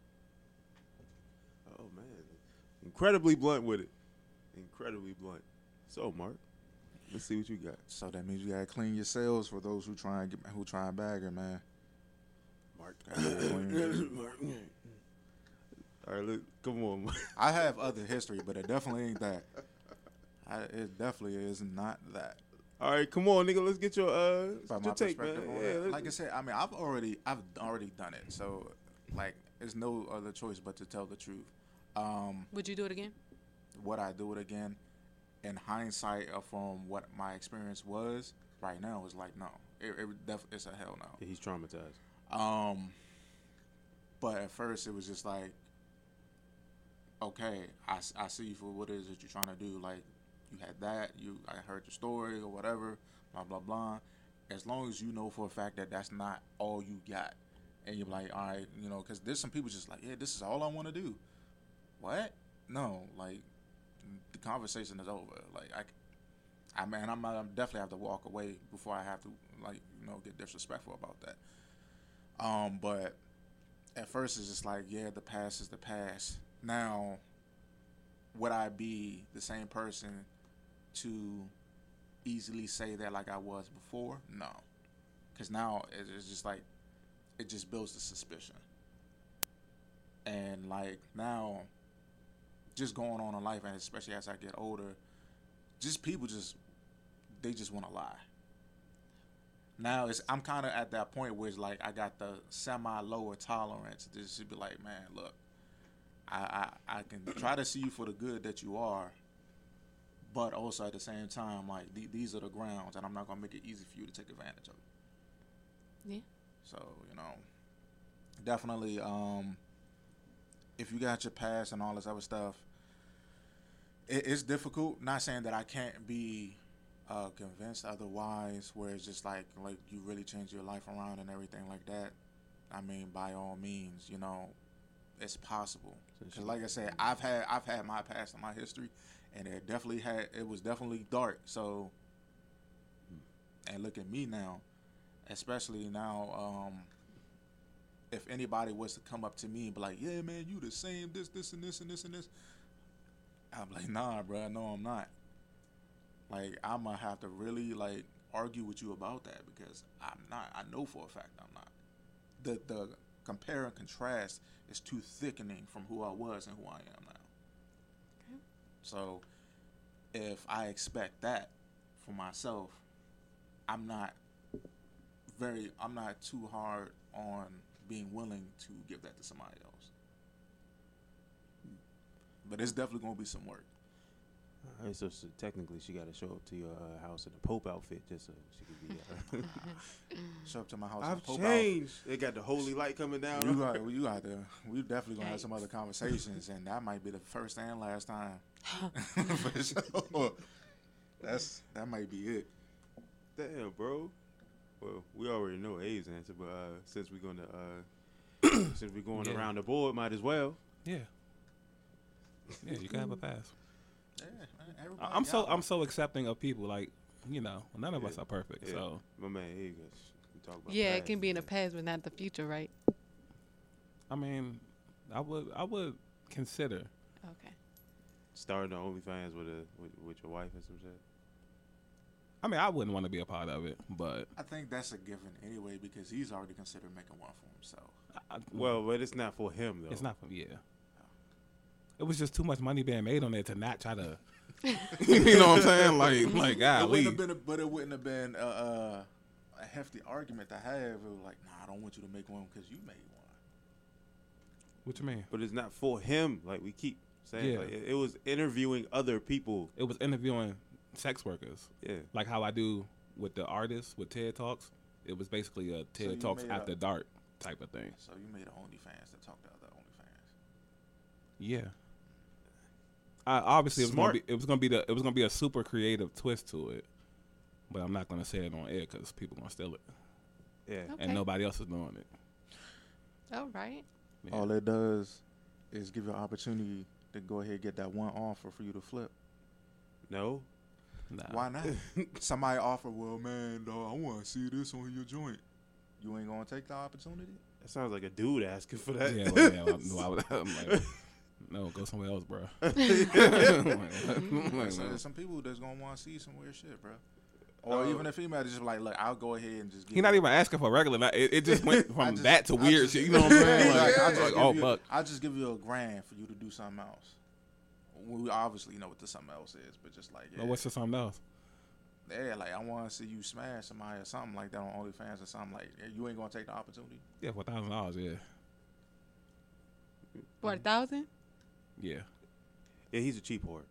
Oh man, incredibly blunt with it. Incredibly blunt. So Mark, let's see what you got. So that means you gotta clean your cells for those who try and bag her, man. Mark. Mark. All right, look, come on. I have other history, but it definitely ain't that. It definitely is not that. All right, come on, nigga. Let's get your From your my take, man. perspective on Yeah, it. let's- Like I said, I mean, I've already done it. So, like, there's no other choice but to tell the truth. Would you do it again? Would I do it again? In hindsight, from what my experience was, right now is like no. It's a hell no. Yeah, he's traumatized. But at first it was just like, okay, I see you for what it is that you're trying to do. Like, you had that, I heard your story or whatever, blah blah blah. As long as you know for a fact that that's not all you got, and you're like, all right, you know, because there's some people just like, yeah, this is all I want to do. What? No, like, the conversation is over. Like, I definitely have to walk away before I have to, like, you know, get disrespectful about that. But at first it's just like, yeah, the past is the past. Now, would I be the same person to easily say that like I was before? No, because now it's just like, it just builds the suspicion. And like now, just going on in life, and especially as I get older, just people they just want to lie. Now I'm kind of at that point where it's like I got the semi lower tolerance to just be like, man, look, I can try to see you for the good that you are, but also at the same time, like these are the grounds, and I'm not gonna make it easy for you to take advantage of. Yeah. So, you know, definitely. If you got your past and all this other stuff, it's difficult. Not saying that I can't be convinced otherwise, where it's just like you really change your life around and everything like that. I mean, by all means, it's possible. Because like I said, I've had my past and my history, and it was definitely dark. So, and look at me now, especially now. If anybody was to come up to me and be like, "Yeah, man, you the same, this, and this, and this, and this," I'm like, "Nah, bro, no, I'm not." Like, I'm gonna have to really argue with you about that because I'm not. I know for a fact I'm not. The compare and contrast is too thickening from who I was and who I am now. Okay. So, if I expect that for myself, I'm not too hard on being willing to give that to somebody else. But it's definitely going to be some work. All right, so technically she got to show up to your house in a Pope outfit just so she could be... show up to my house I've in a Pope changed. They got the holy light coming down. We definitely going to have some other conversations, and that might be the first and last time. For sure. That might be it. Damn, bro. Well, we already know Abe's answer, but since we're going around the board, might as well. Yeah. Yeah, you can have a pass. Yeah, I'm so accepting of people. Like, none of us are perfect. Yeah. So, my man, we talk about Yeah, past, it can be in the past, but not the future, right? I mean, I would consider. Okay. starting the OnlyFans with your wife and some shit. I mean, I wouldn't want to be a part of it, but I think that's a given anyway because he's already considered making one for himself. But it's not for him though. It's not for It was just too much money being made on there to not try to. You know what I'm saying? Like, golly. It wouldn't have been a hefty argument to have. It was like, nah, I don't want you to make one because you made one. What you mean? But it's not for him. Like we keep saying, like, it was interviewing other people. It was interviewing sex workers. Yeah, like how I do with the artists with TED Talks. It was basically a TED Talks after dark type of thing. So you made an OnlyFans to talk to other OnlyFans. Yeah. Obviously, it was gonna be a super creative twist to it, but I'm not gonna say it on air because people gonna steal it. Yeah, Okay. And nobody else is doing it. All right. Yeah. All it does is give you an opportunity to go ahead and get that one offer for you to flip. no. Nah. Why not? Somebody offer, well, man, dog, I want to see this on your joint. You ain't gonna take the opportunity? That sounds like a dude asking for that. I'm like, no, go somewhere else, bro. There's some people that's gonna want to see some weird shit, bro. Or even a female just like, look, I'll go ahead and just give He's not even asking for regular. It just went from that to weird shit. You know what I'm saying? I'll just give you $1,000 for you to do something else. We obviously know what the something else is, but just like, yeah. What's the something else? Yeah, like I want to see you smash somebody or something like that on OnlyFans or something like. You ain't gonna take the opportunity. Yeah, for $1,000. Yeah. For 1,000? Yeah. Yeah, he's a cheap whore.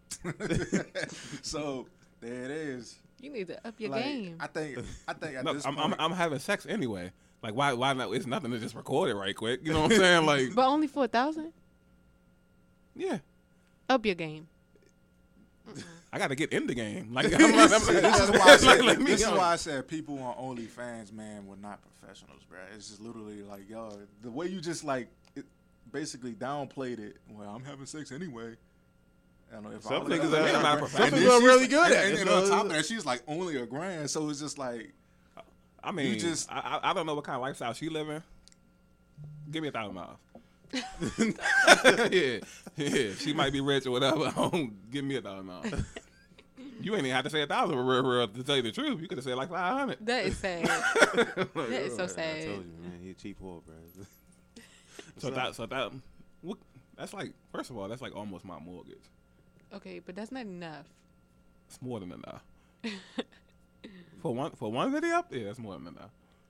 So there it is. You need to up your Like, game. I think at Look, this point, I'm having sex anyway. Like, why not? It's nothing to just record it right quick. You know what I'm saying? Like, But only for 1,000? yeah. Up your game. I got to get in the game. Like, this is why I said people on OnlyFans, man, were not professionals, bro. It's just literally like, yo, the way you just like basically downplayed it. Well, I'm having sex anyway. I don't know if Some all niggas that- are not not professional. Some people are really good at and, it. and on top of that, she's like only $1,000. So it's just like, I mean, You just- I don't know what kind of lifestyle she living. Give me $1,000. yeah. She might be rich or whatever. Give me $1,000. You ain't even have to say 1,000 for real to tell you the truth. You could have said like 500. That is sad. That is so I sad. told you, man, he a cheap whore, bro. That's like, first of all, that's like almost my mortgage. Okay, but that's not enough. It's more than enough. for one video, yeah, that's more than enough.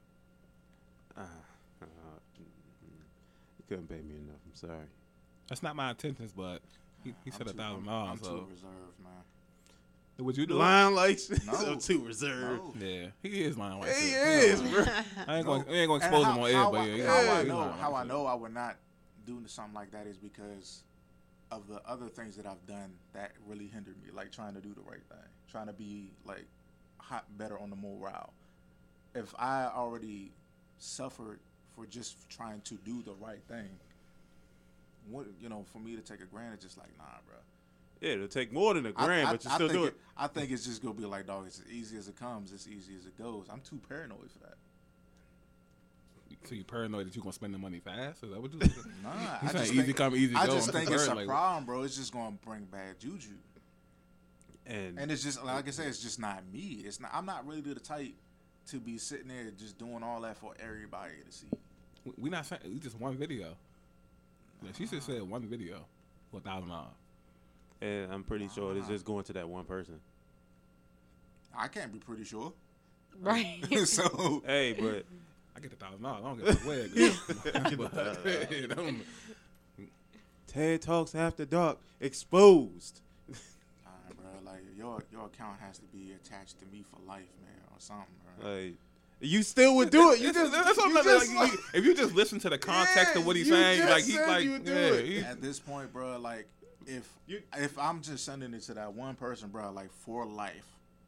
You couldn't pay me enough. I'm sorry. That's not my intentions, but he said $1,000. I'm So too reserved, man. Would you do it? Line license No. to reserve. No. Yeah, he is lying like He that. is, bro. I ain't going to And expose him on air, but yeah, how I know I would not do something like that is because of the other things that I've done that really hindered me, like trying to do the right thing, trying to be like better on the morale. If I already suffered for just trying to do the right thing, what for me to take a grant, it's just like, nah, bro. Yeah, it'll take more than a grand, but you still think do it. I think it's just gonna be like, dog. It's as easy as it comes, as easy as it goes. I'm too paranoid for that. So you paranoid that you're going to spend the money fast? Is that what you Nah, You I saying just easy think, come, easy I go. just think it's a Like, problem, bro. It's just gonna bring bad juju, And and it's just like I said, it's just not me. It's not. I'm not really the type to be sitting there just doing all that for everybody to see. We not saying, it's just one video. Yeah, she just said one video for $1,000. and I'm pretty sure it's just going to that one person. I can't be pretty sure. Right. So Hey, but I get $1,000. I don't get the wig. TED Talks After Dark exposed. bro, like your account has to be attached to me for life, man, or something, bro. Like, you still would do it. You That's just, what you I'm just like, if you just listen to the context of what he's you saying, just like he's said like, you would do yeah, it. he- At this point, bro, like if You- I'm just sending it to that one person, bro, like for life,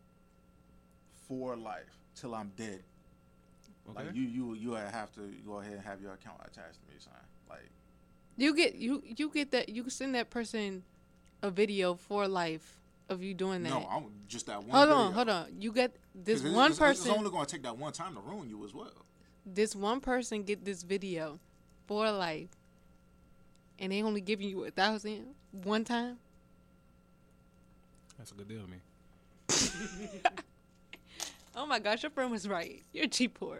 till I'm dead. okay. Like you have to go ahead and have your account attached to me, son. Like You get that, you can send that person a video for life of you doing that. no, I'm just that one. Hold on. You get this 'Cause one it's person. only gonna take that one time to ruin you as well. This one person get this video for life, and they only giving you 1,000 one time. That's a good deal to me. Oh my gosh, your friend was right. You're cheap poor.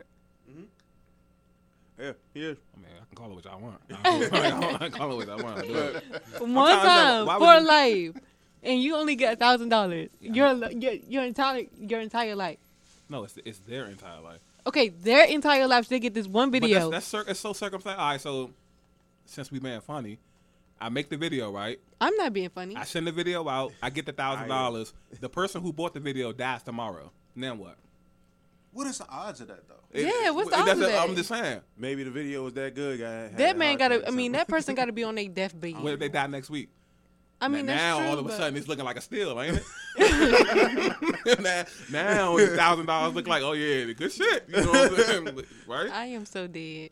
yeah, yeah. I mean, I can call it what I want. I can call it what I want. I do it. One Sometimes, time like, why for would you- life, and you only get $1,000. Your entire life. No, it's their entire life. Okay, their entire lives they get this one video. But it's so circumstantial. All right, so since we being funny, I make the video, right? I'm not being funny. I send the video out. I get the $1,000. The person who bought the video dies tomorrow. Then what? What is the odds of that though? Yeah, what's the odds that's of what that? I'm just saying. Maybe the video was that good. That man gotta. I mean, that person gotta be on their deathbed. What if they die next week? I mean, that's now true, all of a but- sudden it's looking like a steal, ain't it? now the $1,000 look like, oh yeah, good shit. You know what I'm saying? Right? I am so dead.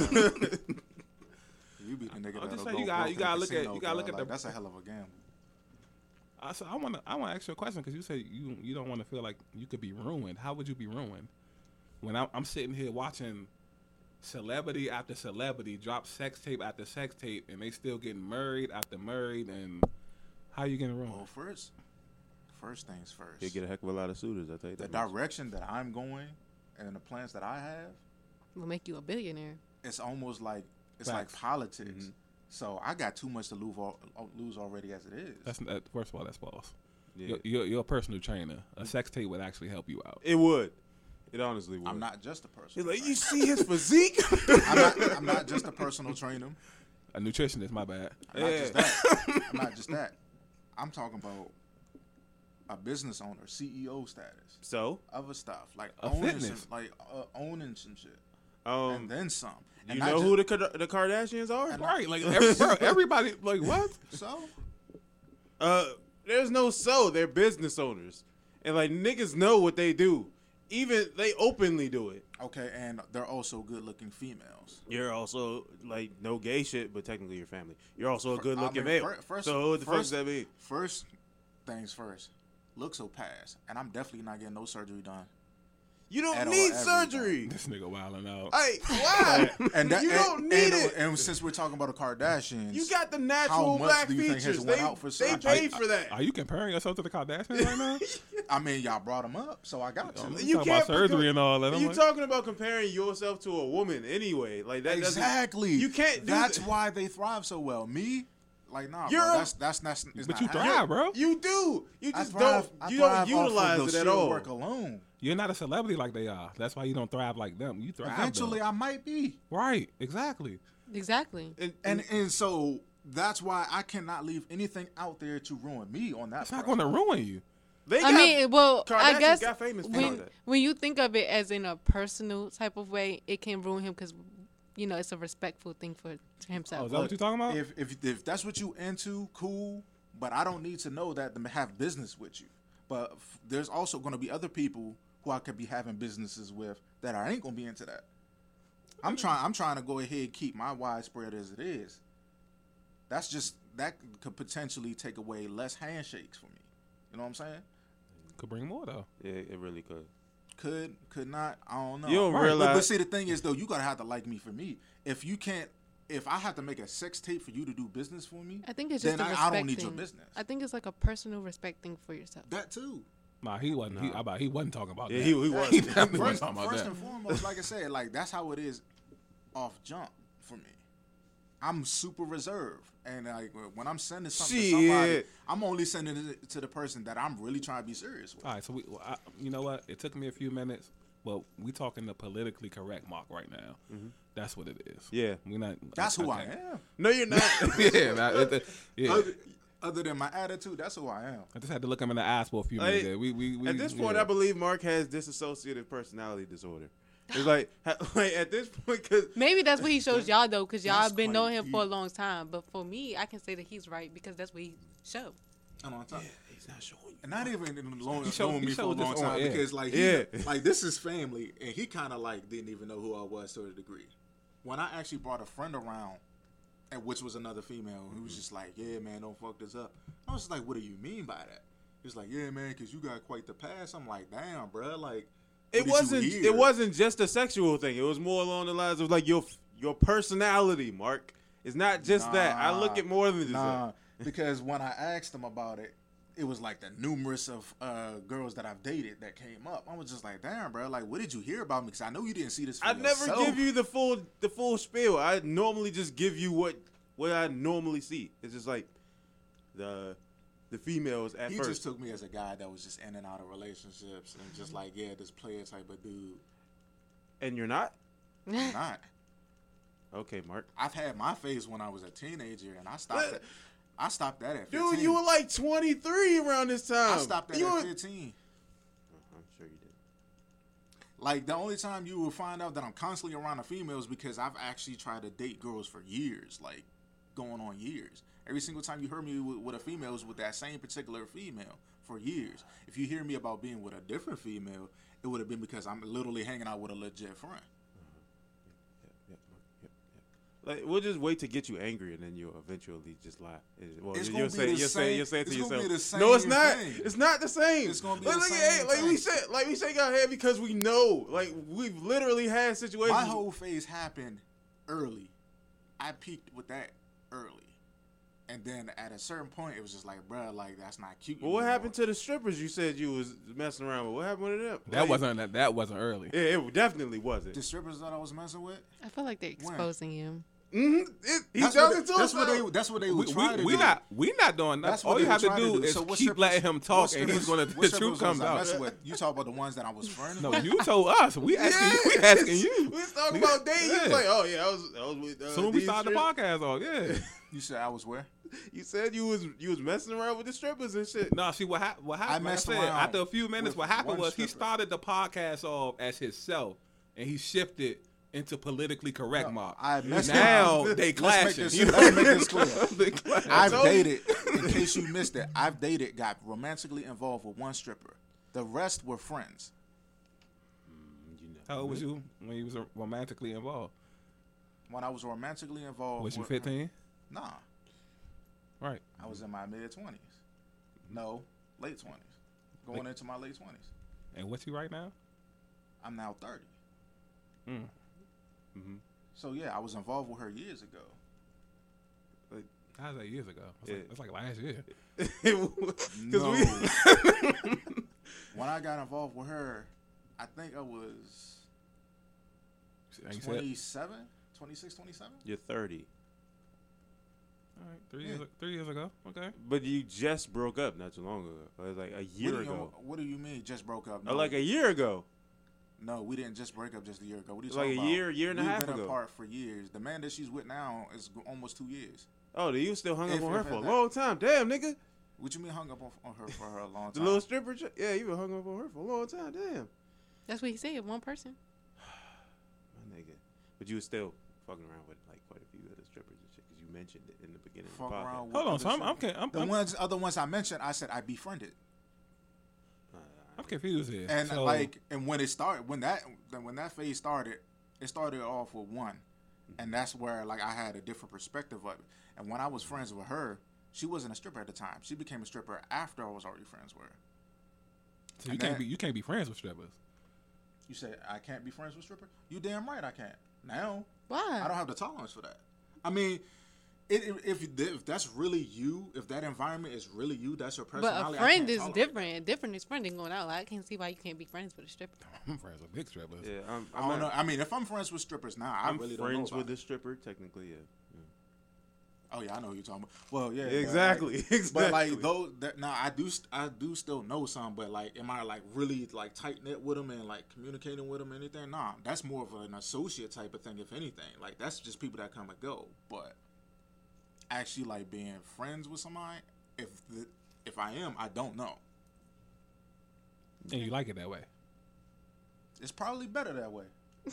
You be the nigga I'm just that'll saying, go broke you in gotta the look at- casino, you gotta bro. look at Like, the- that's a hell of a gamble. So I want to ask you a question because you said you don't want to feel like you could be ruined. How would you be ruined? When I'm sitting here watching celebrity after celebrity drop sex tape after sex tape, and they still getting married after married, and how you getting ruined? Well, first things first. You get a heck of a lot of suitors. I tell you The that. much. direction that I'm going and the plans that I have, Will make you a billionaire. it's almost like Facts. like politics. So I got too much to lose already as it is. First of all, that's false. Yeah. You're a personal trainer. A sex tape would actually help you out. It would. It honestly would. I'm not just a person. He's like, you see his physique? I'm not just a personal trainer. A nutritionist, my bad. I'm not just that. I'm not just that. I'm talking about a business owner, CEO status, So, other stuff like A owning fitness. owning some shit, and um, then some. you And know not who just- the Kardashians are? And Right, like everybody, like what? So There's no so. They're business owners, and like niggas know what they do. Even they openly do it. okay, and they're also good-looking females. You're also like no gay shit, but technically your family. You're also a good looking I mean, male. first- So what the fuck does first- that mean? First things first, looks will pass, and I'm definitely not getting no surgery done. You don't At all, need every surgery. This nigga wilding out. Hey, why? And that, you don't need it. And since we're talking about the Kardashians, You got the how natural much black do you think features. has They went out for they surgery? paid for that. Are you comparing yourself to the Kardashians right now? I mean, y'all brought them up, so I got to. You talking about surgery and all that. I'm You like- talking about comparing yourself to a woman anyway? Like that doesn't- Exactly. You can't. Do That's that. why they thrive so well. Me, like, nah, You're bro. a- That's not. It's But not you happening. thrive, bro. You do. You I just thrive- don't. I You don't thrive off of utilize the it at sheer all. work alone. You're not a celebrity like they are. That's why you don't thrive like them. You thrive. Eventually, though. I might be, Right? Exactly. Exactly. and so that's why I cannot leave anything out there to ruin me on that. It's not front. going to ruin you. They I mean, well, I Kardashians guess got famous for when that. when you think of it as in a personal type of way, it can ruin him because it's a respectful thing for Oh, himself. is that what you're talking about? If that's what you into, cool. But I don't need to know that to have business with you. But there's also going to be other people who I could be having businesses with that I ain't going to be into that. I'm trying to go ahead and keep my widespread as it is. That could potentially take away less handshakes for me. You know what I'm saying? Could bring more though. Yeah, it really could. Could not. I don't know. You don't But realize. see, the thing is though, you gotta have to like me for me. If I have to make a sex tape for you to do business for me, I think it's just then a I respect don't need thing. your business. I think it's like a personal respect thing for yourself. That too. Nah, he wasn't. He wasn't talking about Yeah, that. he was. He definitely wasn't First talking about that. and foremost, like I said, like that's how it is off jump for me. I'm super reserved, and like when I'm sending something to somebody, Shit. I'm only sending it to the person that I'm really trying to be serious with. All right, so you know what? It took me a few minutes, but we talking the politically correct mark right now. That's what it is. Yeah. we not. That's who I okay. am. No, you're not. Yeah, man, yeah. Other than my attitude, that's who I am. I just had to look him in the eyes for a few Like, minutes. There. We At this point, yeah. I believe Mark has dissociative personality disorder. It's like at this point, because Maybe that's what he shows y'all though, because y'all That's been knowing him quite for a long time. But for me, I can say that he's right because that's what he showed. And on top, he's not showing you. and not even knowing showed me for a this long on time air. because like like this is family, and he kind of like didn't even know who I was to a degree. When I actually brought a friend around, and which was another female, who was just like, "Yeah, man, don't fuck this up." I was just like, "What do you mean by that?" He's like, "Yeah, man, because you got quite the past." I'm like, "Damn, bro, like." It wasn't just a sexual thing. It was more along the lines of like your personality, Mark. It's not just that. I look at more than just Nah, that. because when I asked him about it, it was like the numerous of girls that I've dated that came up. I was just like, damn, bro, like, what did you hear about me? Because I know you didn't see this for I never yourself. give you the full spiel. I normally just give you what I normally see. It's just like the females at He first. just took me as a guy that was just in and out of relationships and just like, yeah, this player type of dude. And you're not? I'm not. Okay, Mark. I've had my phase when I was a teenager, and I stopped. What? I stopped that at 15. Dude, you were like 23 around this time. I stopped that at 15. I'm sure you did. Like, the only time you will find out that I'm constantly around a female is because I've actually tried to date girls for years, like, going on years. Every single time you heard me with a female, it was with that same particular female for years. If you hear me about being with a different female, it would have been because I'm literally hanging out with a legit friend. Like, we'll just wait to get you angry, and then you'll eventually just lie. Well, It's you'll gonna say, be the you'll same- say it to it's gonna yourself. be the same No, it's not. thing. It's not the same. It's gonna be Like, the look, same hey, thing. like we shake our head because we know. Like, we've literally had situations. My whole phase happened early. I peaked with that early. And then at a certain point, it was just like, bruh, like, that's not cute. Well, what happened to the strippers you said you was messing around with? What happened to them? That wasn't early. Yeah, it definitely wasn't. the strippers that I was messing with? I feel like they're exposing him. Mm-hmm. He That's tells what it to that's what himself. that's what they would try to We do. not doing That's that. what All they you have would to try to do do. is So what keep strippers- letting him talk, what and he's strippers- gonna what the strippers truth comes was I out. messing with? You talk about the ones that I was friends No, with? you told us. We asking you. We asking you. We was talking about dating. You was like, oh yeah, I was with. Soon we these started the strippers. podcast off. Yeah. You said I was where? You said you was messing around with the strippers and shit. No, see what happened. What happened? Like I messed said, around after a few minutes, with what happened one was he stripper. started the podcast off as himself, and he shifted into politically correct mark. I messed Now around. they Let's clashing. make this- You know let's make what I this mean? clear. They clashing. I've told you. dated, in case you missed it, I've dated, got romantically involved with one stripper. The rest were friends. How old was you when you was romantically involved? When I was romantically involved, Was you with- 15? Nah, Right. I was in my mid-20s. No, late 20s. Going into my late 20s. And what's you right now? I'm now 30. Mm. So yeah, I was involved with her years ago. How's that years ago? Yeah. That's like last year. No. we When I got involved with her, I think I was And you said, 27, 26, 27. you're 30, all right, 3 years ago. Okay. but you just broke up not too long ago. It was like a year ago. What do you mean just broke up? Or like a year ago. No, we didn't just break up just a year ago. What are you Like talking a about? year and a We've half been ago. apart for years. The man that she's with now is almost 2 years. Oh, you still hung up If- on her if for a that- long time. Damn, nigga. What you mean hung up on her for her a long The time? little stripper. Yeah, you been hung up on her for a long time. Damn. That's what he said. One person. My nigga. But you was still fucking around with like quite a few of the strippers and shit because you mentioned it in the beginning Fuck of the podcast. around with Hold on, other so I'm strippers. The other ones I mentioned, I said I befriended. I'm confused here. And So, and when it started, when that phase started, it started off with one, and that's where like I had a different perspective of it. And when I was friends with her, she wasn't a stripper at the time. She became a stripper after I was already friends with her. so you can't be friends with strippers. You say I can't be friends with stripper? You damn right I can't. Now Why? I don't have the tolerance for that. I mean, if that's really you, if that environment is really you, that's your But personality. a friend I is can't tolerate different. Different is friending going out. Like, I can't see why you can't be friends with a stripper. I'm friends with big strippers. Yeah, that. I don't know. I mean, if I'm friends with strippers now, I I'm really don't know friends about with it. the stripper, technically, yeah. Oh yeah, I know who you're talking about. Well, yeah, Exactly, But, exactly. but like though, now I do still know some. But like, am I like really like tight knit with them and like communicating with them? Or anything? Nah, that's more of an associate type of thing. If anything, like that's just people that come and go. But actually, like being friends with somebody, if I am, I don't know. And you like it that way. It's probably better that way.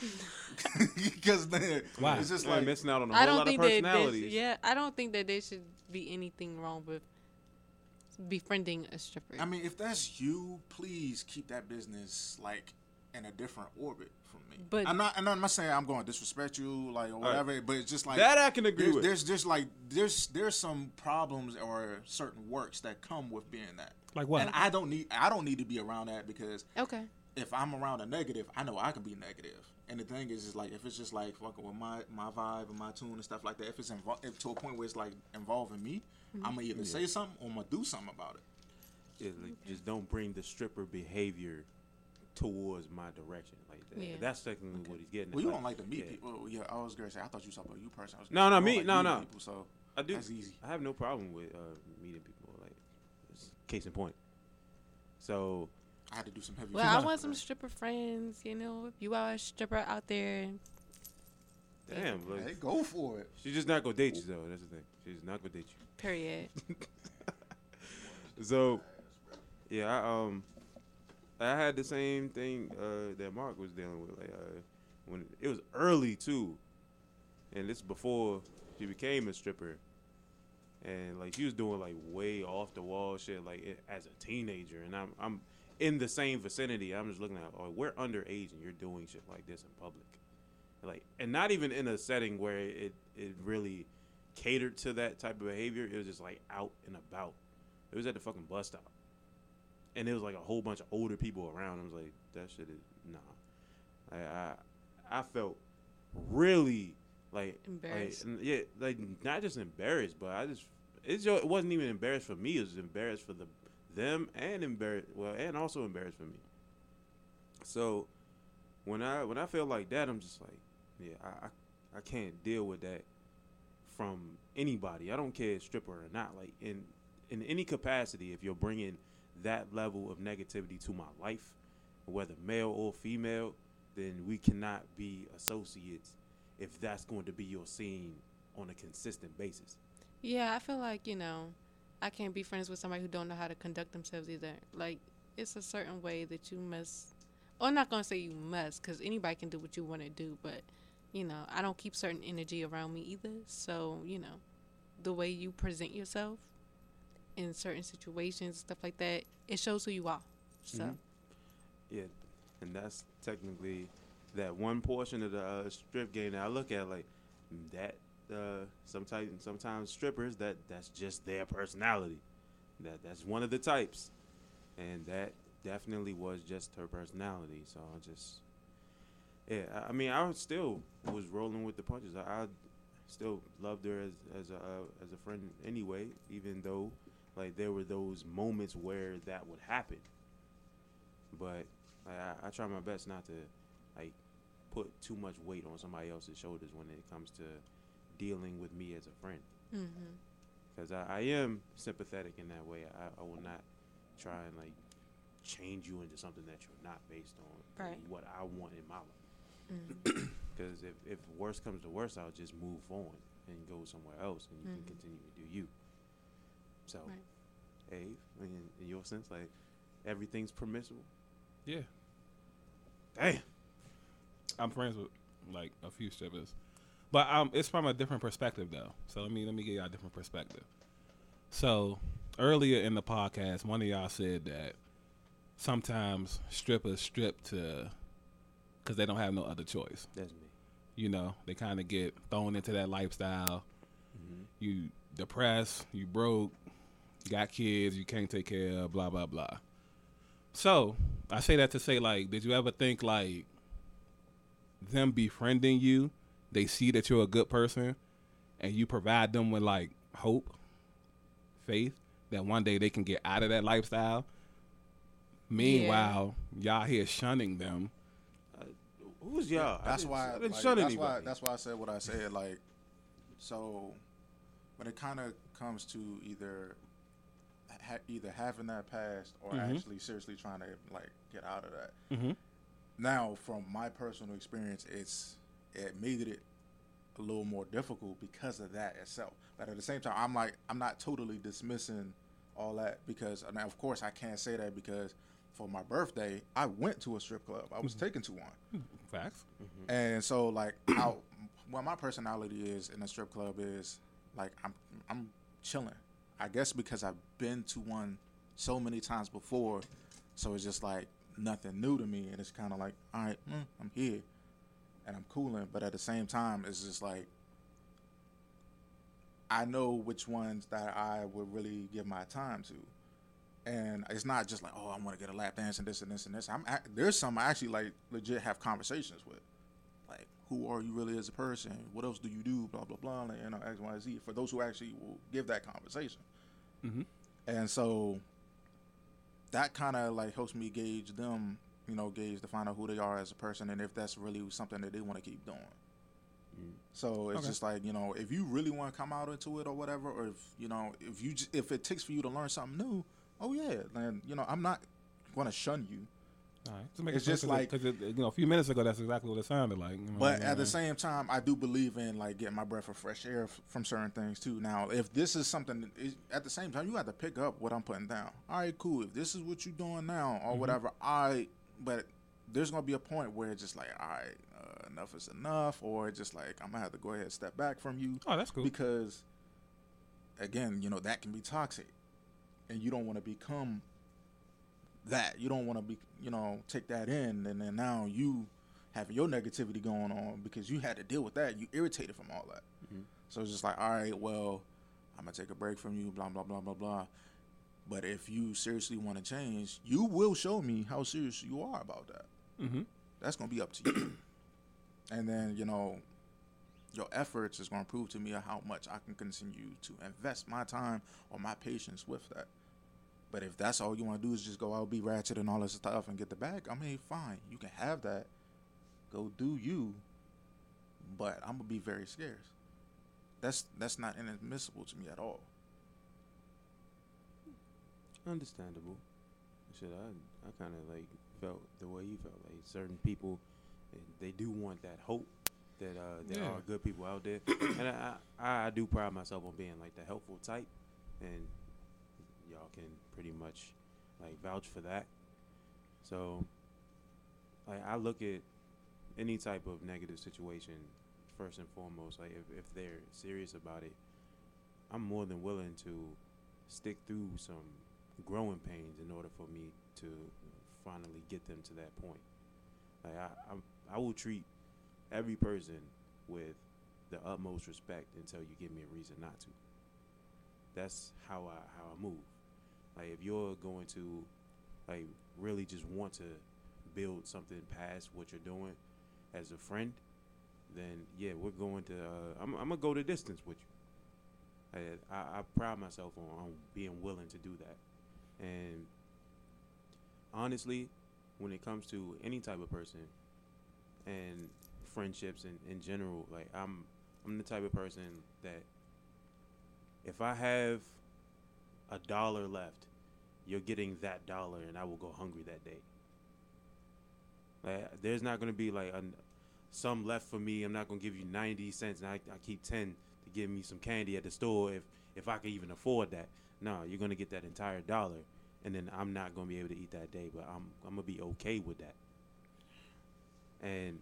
Because then Why? it's just Like like missing out on a I whole don't lot of think that personalities. I don't think that there should be anything wrong with befriending a stripper. I mean, if that's you, please keep that business like in a different orbit from me. But- I'm not saying I'm going to disrespect you like or whatever, but it's just like That I can agree with. There's just like there's some problems or certain works that come with being that. Like what? And I don't need to be around that because Okay. if I'm around a negative, I know I can be negative. And the thing is like if it's just like fucking with my vibe and my tune and stuff like that, if it's if to a point where it's like involving me, I'm gonna either say something or I'm gonna do something about it. Yeah, like, just don't bring the stripper behavior towards my direction. Like that. Yeah. That's technically what he's getting. Well, at. you Like, don't like to meet yeah. people. Well, yeah, I was gonna say I thought you talking about you personally. No, no, You don't me- like no, meeting no. People, so I do. that's easy. I have no problem with meeting people. Like, it's case in point. So I had to do some heavy. Well, I lifting want for some that. stripper friends. You know, if you are a stripper out there, damn, like, Hey, go for it. she's just not gonna date you though. That's the thing. She's not gonna date you. period. So, yeah, I had the same thing that Mark was dealing with. Like, when it was early too, and this before she became a stripper, and like she was doing like way off the wall shit like as a teenager, and I'm in the same vicinity. I'm just looking at, oh, we're underage, and you're doing shit like this in public, like, and not even in a setting where it really catered to that type of behavior. It was just like out and about. It was at the fucking bus stop. And there was like a whole bunch of older people around. I was like, that shit is nah. I felt really like Embarrassed. like not just embarrassed, but it wasn't even embarrassed for me. It was embarrassed for them and and also embarrassed for me. So when I feel like that, I'm just like, yeah, I can't deal with that from anybody. I don't care if stripper or not. Like in any capacity, if you're bringing that level of negativity to my life, whether male or female, then we cannot be associates if that's going to be your scene on a consistent basis. Yeah, I feel like, I can't be friends with somebody who don't know how to conduct themselves either. Like, it's a certain way that you must, or I'm not going to say you must, because anybody can do what you want to do, but, I don't keep certain energy around me either. So, the way you present yourself in certain situations, stuff like that, it shows who you are. So, Yeah, and that's technically that one portion of the strip game that I look at like that. Sometimes strippers that's just their personality. That's one of the types, and that definitely was just her personality. So I just, yeah. I mean, I still was rolling with the punches. I still loved her as a friend anyway, even though like there were those moments where that would happen. But I try my best not to like put too much weight on somebody else's shoulders when it comes to dealing with me as a friend. Because I am sympathetic in that way. I will not try and like change you into something that you're not based on Right. what I want in my life. Because if worse comes to worse, I'll just move on and go somewhere else, and you can continue to do you. So, Right. Ave, in your sense, like everything's permissible. Yeah, Damn. I'm friends with like a few strippers, but it's from a different perspective though. So let me give y'all a different perspective. So earlier in the podcast, one of y'all said that sometimes strippers strip to because they don't have no other choice. That's me. You know, they kind of get thrown into that lifestyle. Mm-hmm. You depressed, you broke, you got kids, you can't take care of, blah, blah, blah. So I say that to say, like, did you ever think, like, them befriending you, they see that you're a good person, and you provide them with, like, hope, faith, that one day they can get out of that lifestyle? Meanwhile, y'all here shunning them. Who's y'all? That's why. I didn't Like, shun that's anybody. why. That's why I said what I said. Like, so when it kind of comes to either having that past or Mhm. actually seriously trying to like get out of that. Mm-hmm. Now, from my personal experience, it made it a little more difficult because of that itself. But at the same time, I'm not totally dismissing all that because, and of course, I can't say that because for my birthday, I went to a strip club. I was taken to one. Facts. And so, like, what my personality is in a strip club is, like, I'm chilling. I guess because I've been to one so many times before, so it's just, like, nothing new to me. And it's kind of like, all right, I'm here. And I'm cooling. But at the same time, it's just, like, I know which ones that I would really give my time to. And it's not just like, oh, I want to get a lap dance and this and this and this. There's some I actually like legit have conversations with, like, who are you really as a person? What else do you do? Blah blah blah. Like, you know, X Y Z. For those who actually will give that conversation, and so that kind of like helps me gauge them, to find out who they are as a person and if that's really something that they want to keep doing. So it's just like, if you really want to come out into it or whatever, or if it takes for you to learn something new. Oh yeah, then I'm not going to shun you. All right. Just make It's it just like, because a few minutes ago, that's exactly what it sounded like. but at the same time, I do believe in like getting my breath of fresh air from certain things too. Now, if this is something, at the same time, you have to pick up what I'm putting down. All right, cool. If this is what you're doing now or whatever, but there's going to be a point where it's just like, all right, enough is enough, or it's just like I'm gonna have to go ahead and step back from you. Oh, that's cool. Because again, that can be toxic. And you don't want to become that. You don't want to be, take that in. And then now you have your negativity going on because you had to deal with that. You irritated from all that. So it's just like, all right, well, I'm going to take a break from you, blah, blah, blah, blah, blah. But if you seriously want to change, you will show me how serious you are about that. That's going to be up to you. And then, your efforts is going to prove to me how much I can continue to invest my time or my patience with that. But if that's all you want to do is just go out, be ratchet and all this stuff and get the bag, I mean, fine. You can have that. Go do you. But I'm going to be very scarce. That's not inadmissible to me at all. Understandable. Shit, I kind of like felt the way you felt. Like certain people, they do want that hope that there are good people out there, and I do pride myself on being like the helpful type, and y'all can pretty much like vouch for that. So, like, I look at any type of negative situation first and foremost. Like, if they're serious about it, I'm more than willing to stick through some growing pains in order for me to finally get them to that point. Like, I will treat every person with the utmost respect until you give me a reason not to. That's how I move. Like, if you're going to like really just want to build something past what you're doing as a friend, then yeah, we're going to I'm gonna go the distance with you. I pride myself on being willing to do that. And honestly, when it comes to any type of person and friendships in general, like I'm the type of person that if I have $1 left, you're getting that dollar and I will go hungry that day. Like, there's not going to be like some left for me. I'm not going to give you 90 cents and I keep 10 to give me some candy at the store if I can even afford that. No, you're gonna get that entire dollar, and then I'm not gonna be able to eat that day, but I'm gonna be okay with that. And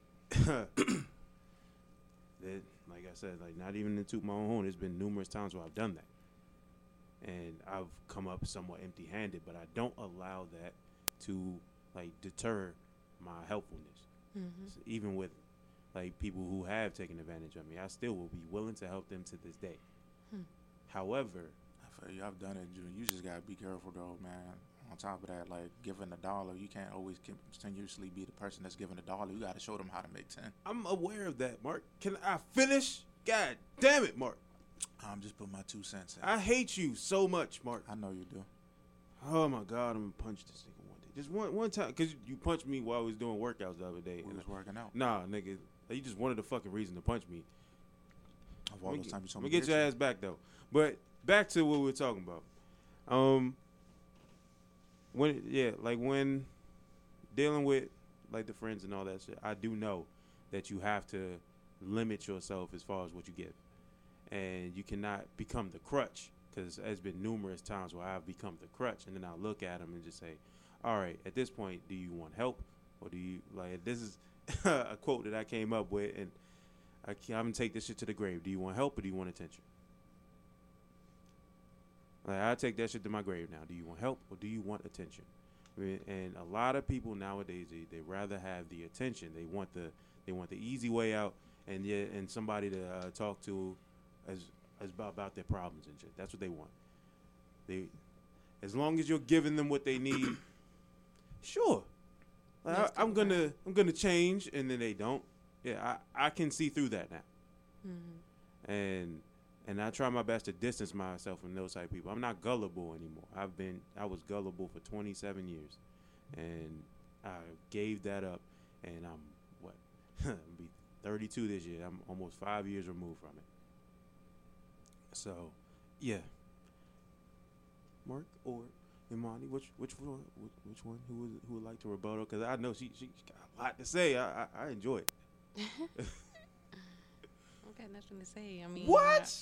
that, like I said, like not even to toot my own horn, there's been numerous times where I've done that, and I've come up somewhat empty-handed, but I don't allow that to like deter my helpfulness. So even with like people who have taken advantage of me, I still will be willing to help them to this day. However, I feel you. I've done it, June. You just gotta be careful, though, man. On top of that, like giving a dollar, you can't always continuously be the person that's giving a dollar. You gotta show them how to make 10. I'm aware of that, Mark. Can I finish? God damn it, Mark. I'm just putting my 2 cents in. I hate you so much, Mark. I know you do. Oh my God, I'm gonna punch this nigga one day. Just one time, cause you punched me while I was doing workouts the other day. We was working out. Nah, nigga, you just wanted a fucking reason to punch me. Of all those times you told I'm me gonna get your ass back though. But back to what we were talking about. When dealing with like the friends and all that shit, I do know that you have to limit yourself as far as what you give, and you cannot become the crutch. Because there's been numerous times where I've become the crutch, and then I look at them and just say, "All right, at this point, do you want help, or do you like?" This is a quote that I came up with, and I'm gonna take this shit to the grave. Do you want help, or do you want attention? Like, I take that shit to my grave now. Do you want help, or do you want attention? I mean, and a lot of people nowadays, they rather have the attention. They want the easy way out, and somebody to talk to as about their problems and shit. That's what they want. As long as you're giving them what they need, sure. Like, I'm gonna change, and then they don't. Yeah, I can see through that now. And I try my best to distance myself from those type of people. I'm not gullible anymore. I was gullible for 27 years, and I gave that up. And I'm I'll be 32 this year. I'm almost 5 years removed from it. So, yeah. Mark or Imani, which one? Who would like to rebuttal? Because I know she got a lot to say. I enjoy it. I got nothing to say. I mean, What?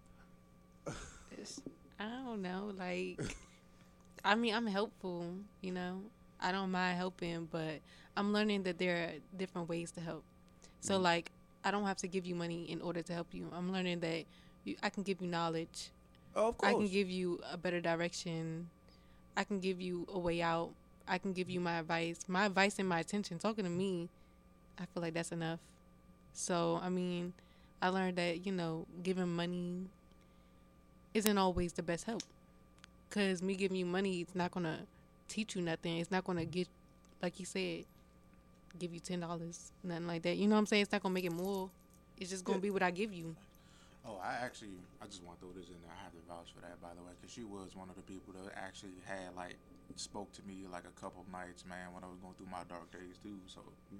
I don't know. Like, I mean, I'm helpful. You know, I don't mind helping, but I'm learning that there are different ways to help. So, like, I don't have to give you money in order to help you. I'm learning that I can give you knowledge. Oh, of course. I can give you a better direction. I can give you a way out. I can give you my advice. My advice and my attention. Talking to me, I feel like that's enough. So, I mean, I learned that, giving money isn't always the best help. Because me giving you money, it's not going to teach you nothing. It's not going to get, like you said, give you $10, nothing like that. You know what I'm saying? It's not going to make it more. It's just going to be what I give you. Oh, I just want to throw this in there. I have to vouch for that, by the way, because she was one of the people that actually had, like, spoke to me, like, a couple nights, man, when I was going through my dark days, too, so.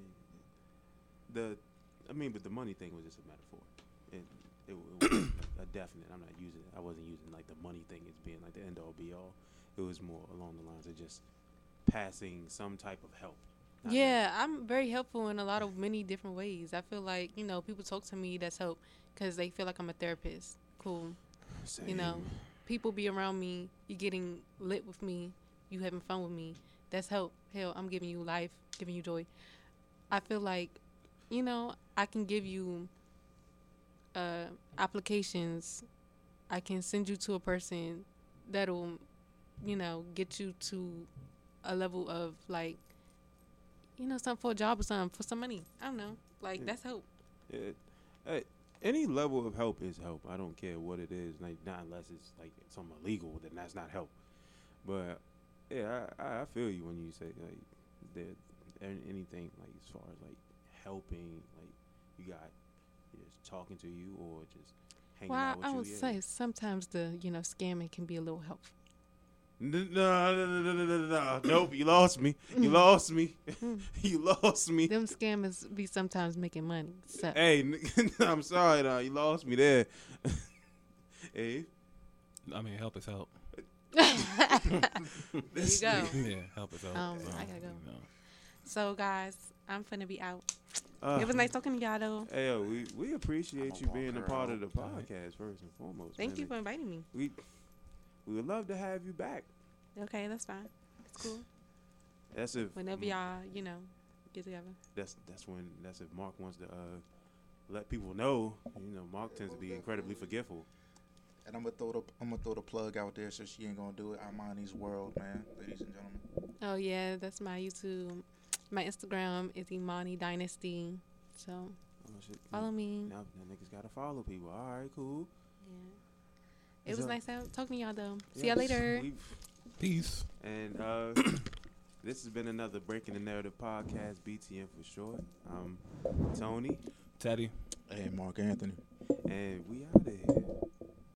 But the money thing was just a metaphor. It was a definite. I wasn't using, like, the money thing as being, like, the end-all, be-all. It was more along the lines of just passing some type of help. Yeah, I'm very helpful in many different ways. I feel like, people talk to me, that's help, because they feel like I'm a therapist. Cool. Same. People be around me, you getting lit with me, you having fun with me. That's help. Hell, I'm giving you life, giving you joy. I feel like, I can give you applications. I can send you to a person that'll, get you to a level of, like, something for a job or something, for some money. I don't know. Like, that's help. Yeah. Any level of help is help. I don't care what it is. Like, not unless it's, like, something illegal, then that's not help. But, yeah, I feel you when you say, like, anything, like, as far as, like, helping, like, you got just talking to you or just hanging out with you. I would say sometimes the, scamming can be a little helpful. No. Nope, you lost me. You lost me. You lost me. Them scammers be sometimes making money. So. Hey, I'm sorry, though. You lost me there. Hey. I mean, help is help. There you go. Yeah, help is help. I gotta go. So, guys, I'm finna be out. It was nice talking to y'all, though. Hey, yo, we appreciate you being a part of the podcast, first and foremost. Thank you for inviting me. We would love to have you back. Okay, that's fine. It's cool. That's if Whenever y'all, get together. that's if Mark wants to let people know. Mark tends to be incredibly forgetful. And I'm gonna throw the plug out there so she ain't gonna do it. Armani's World, man, ladies and gentlemen. Oh yeah, that's my YouTube. My Instagram is Imani Dynasty. So Oh, shit. follow me. Now niggas gotta follow people. All right, cool. Yeah. It was So- nice talking to y'all though. See Yes, y'all later. Peace. And this has been another Breaking the Narrative podcast, BTN for short. I'm Tony, Teddy. Hey, Mark Anthony. and we out of here.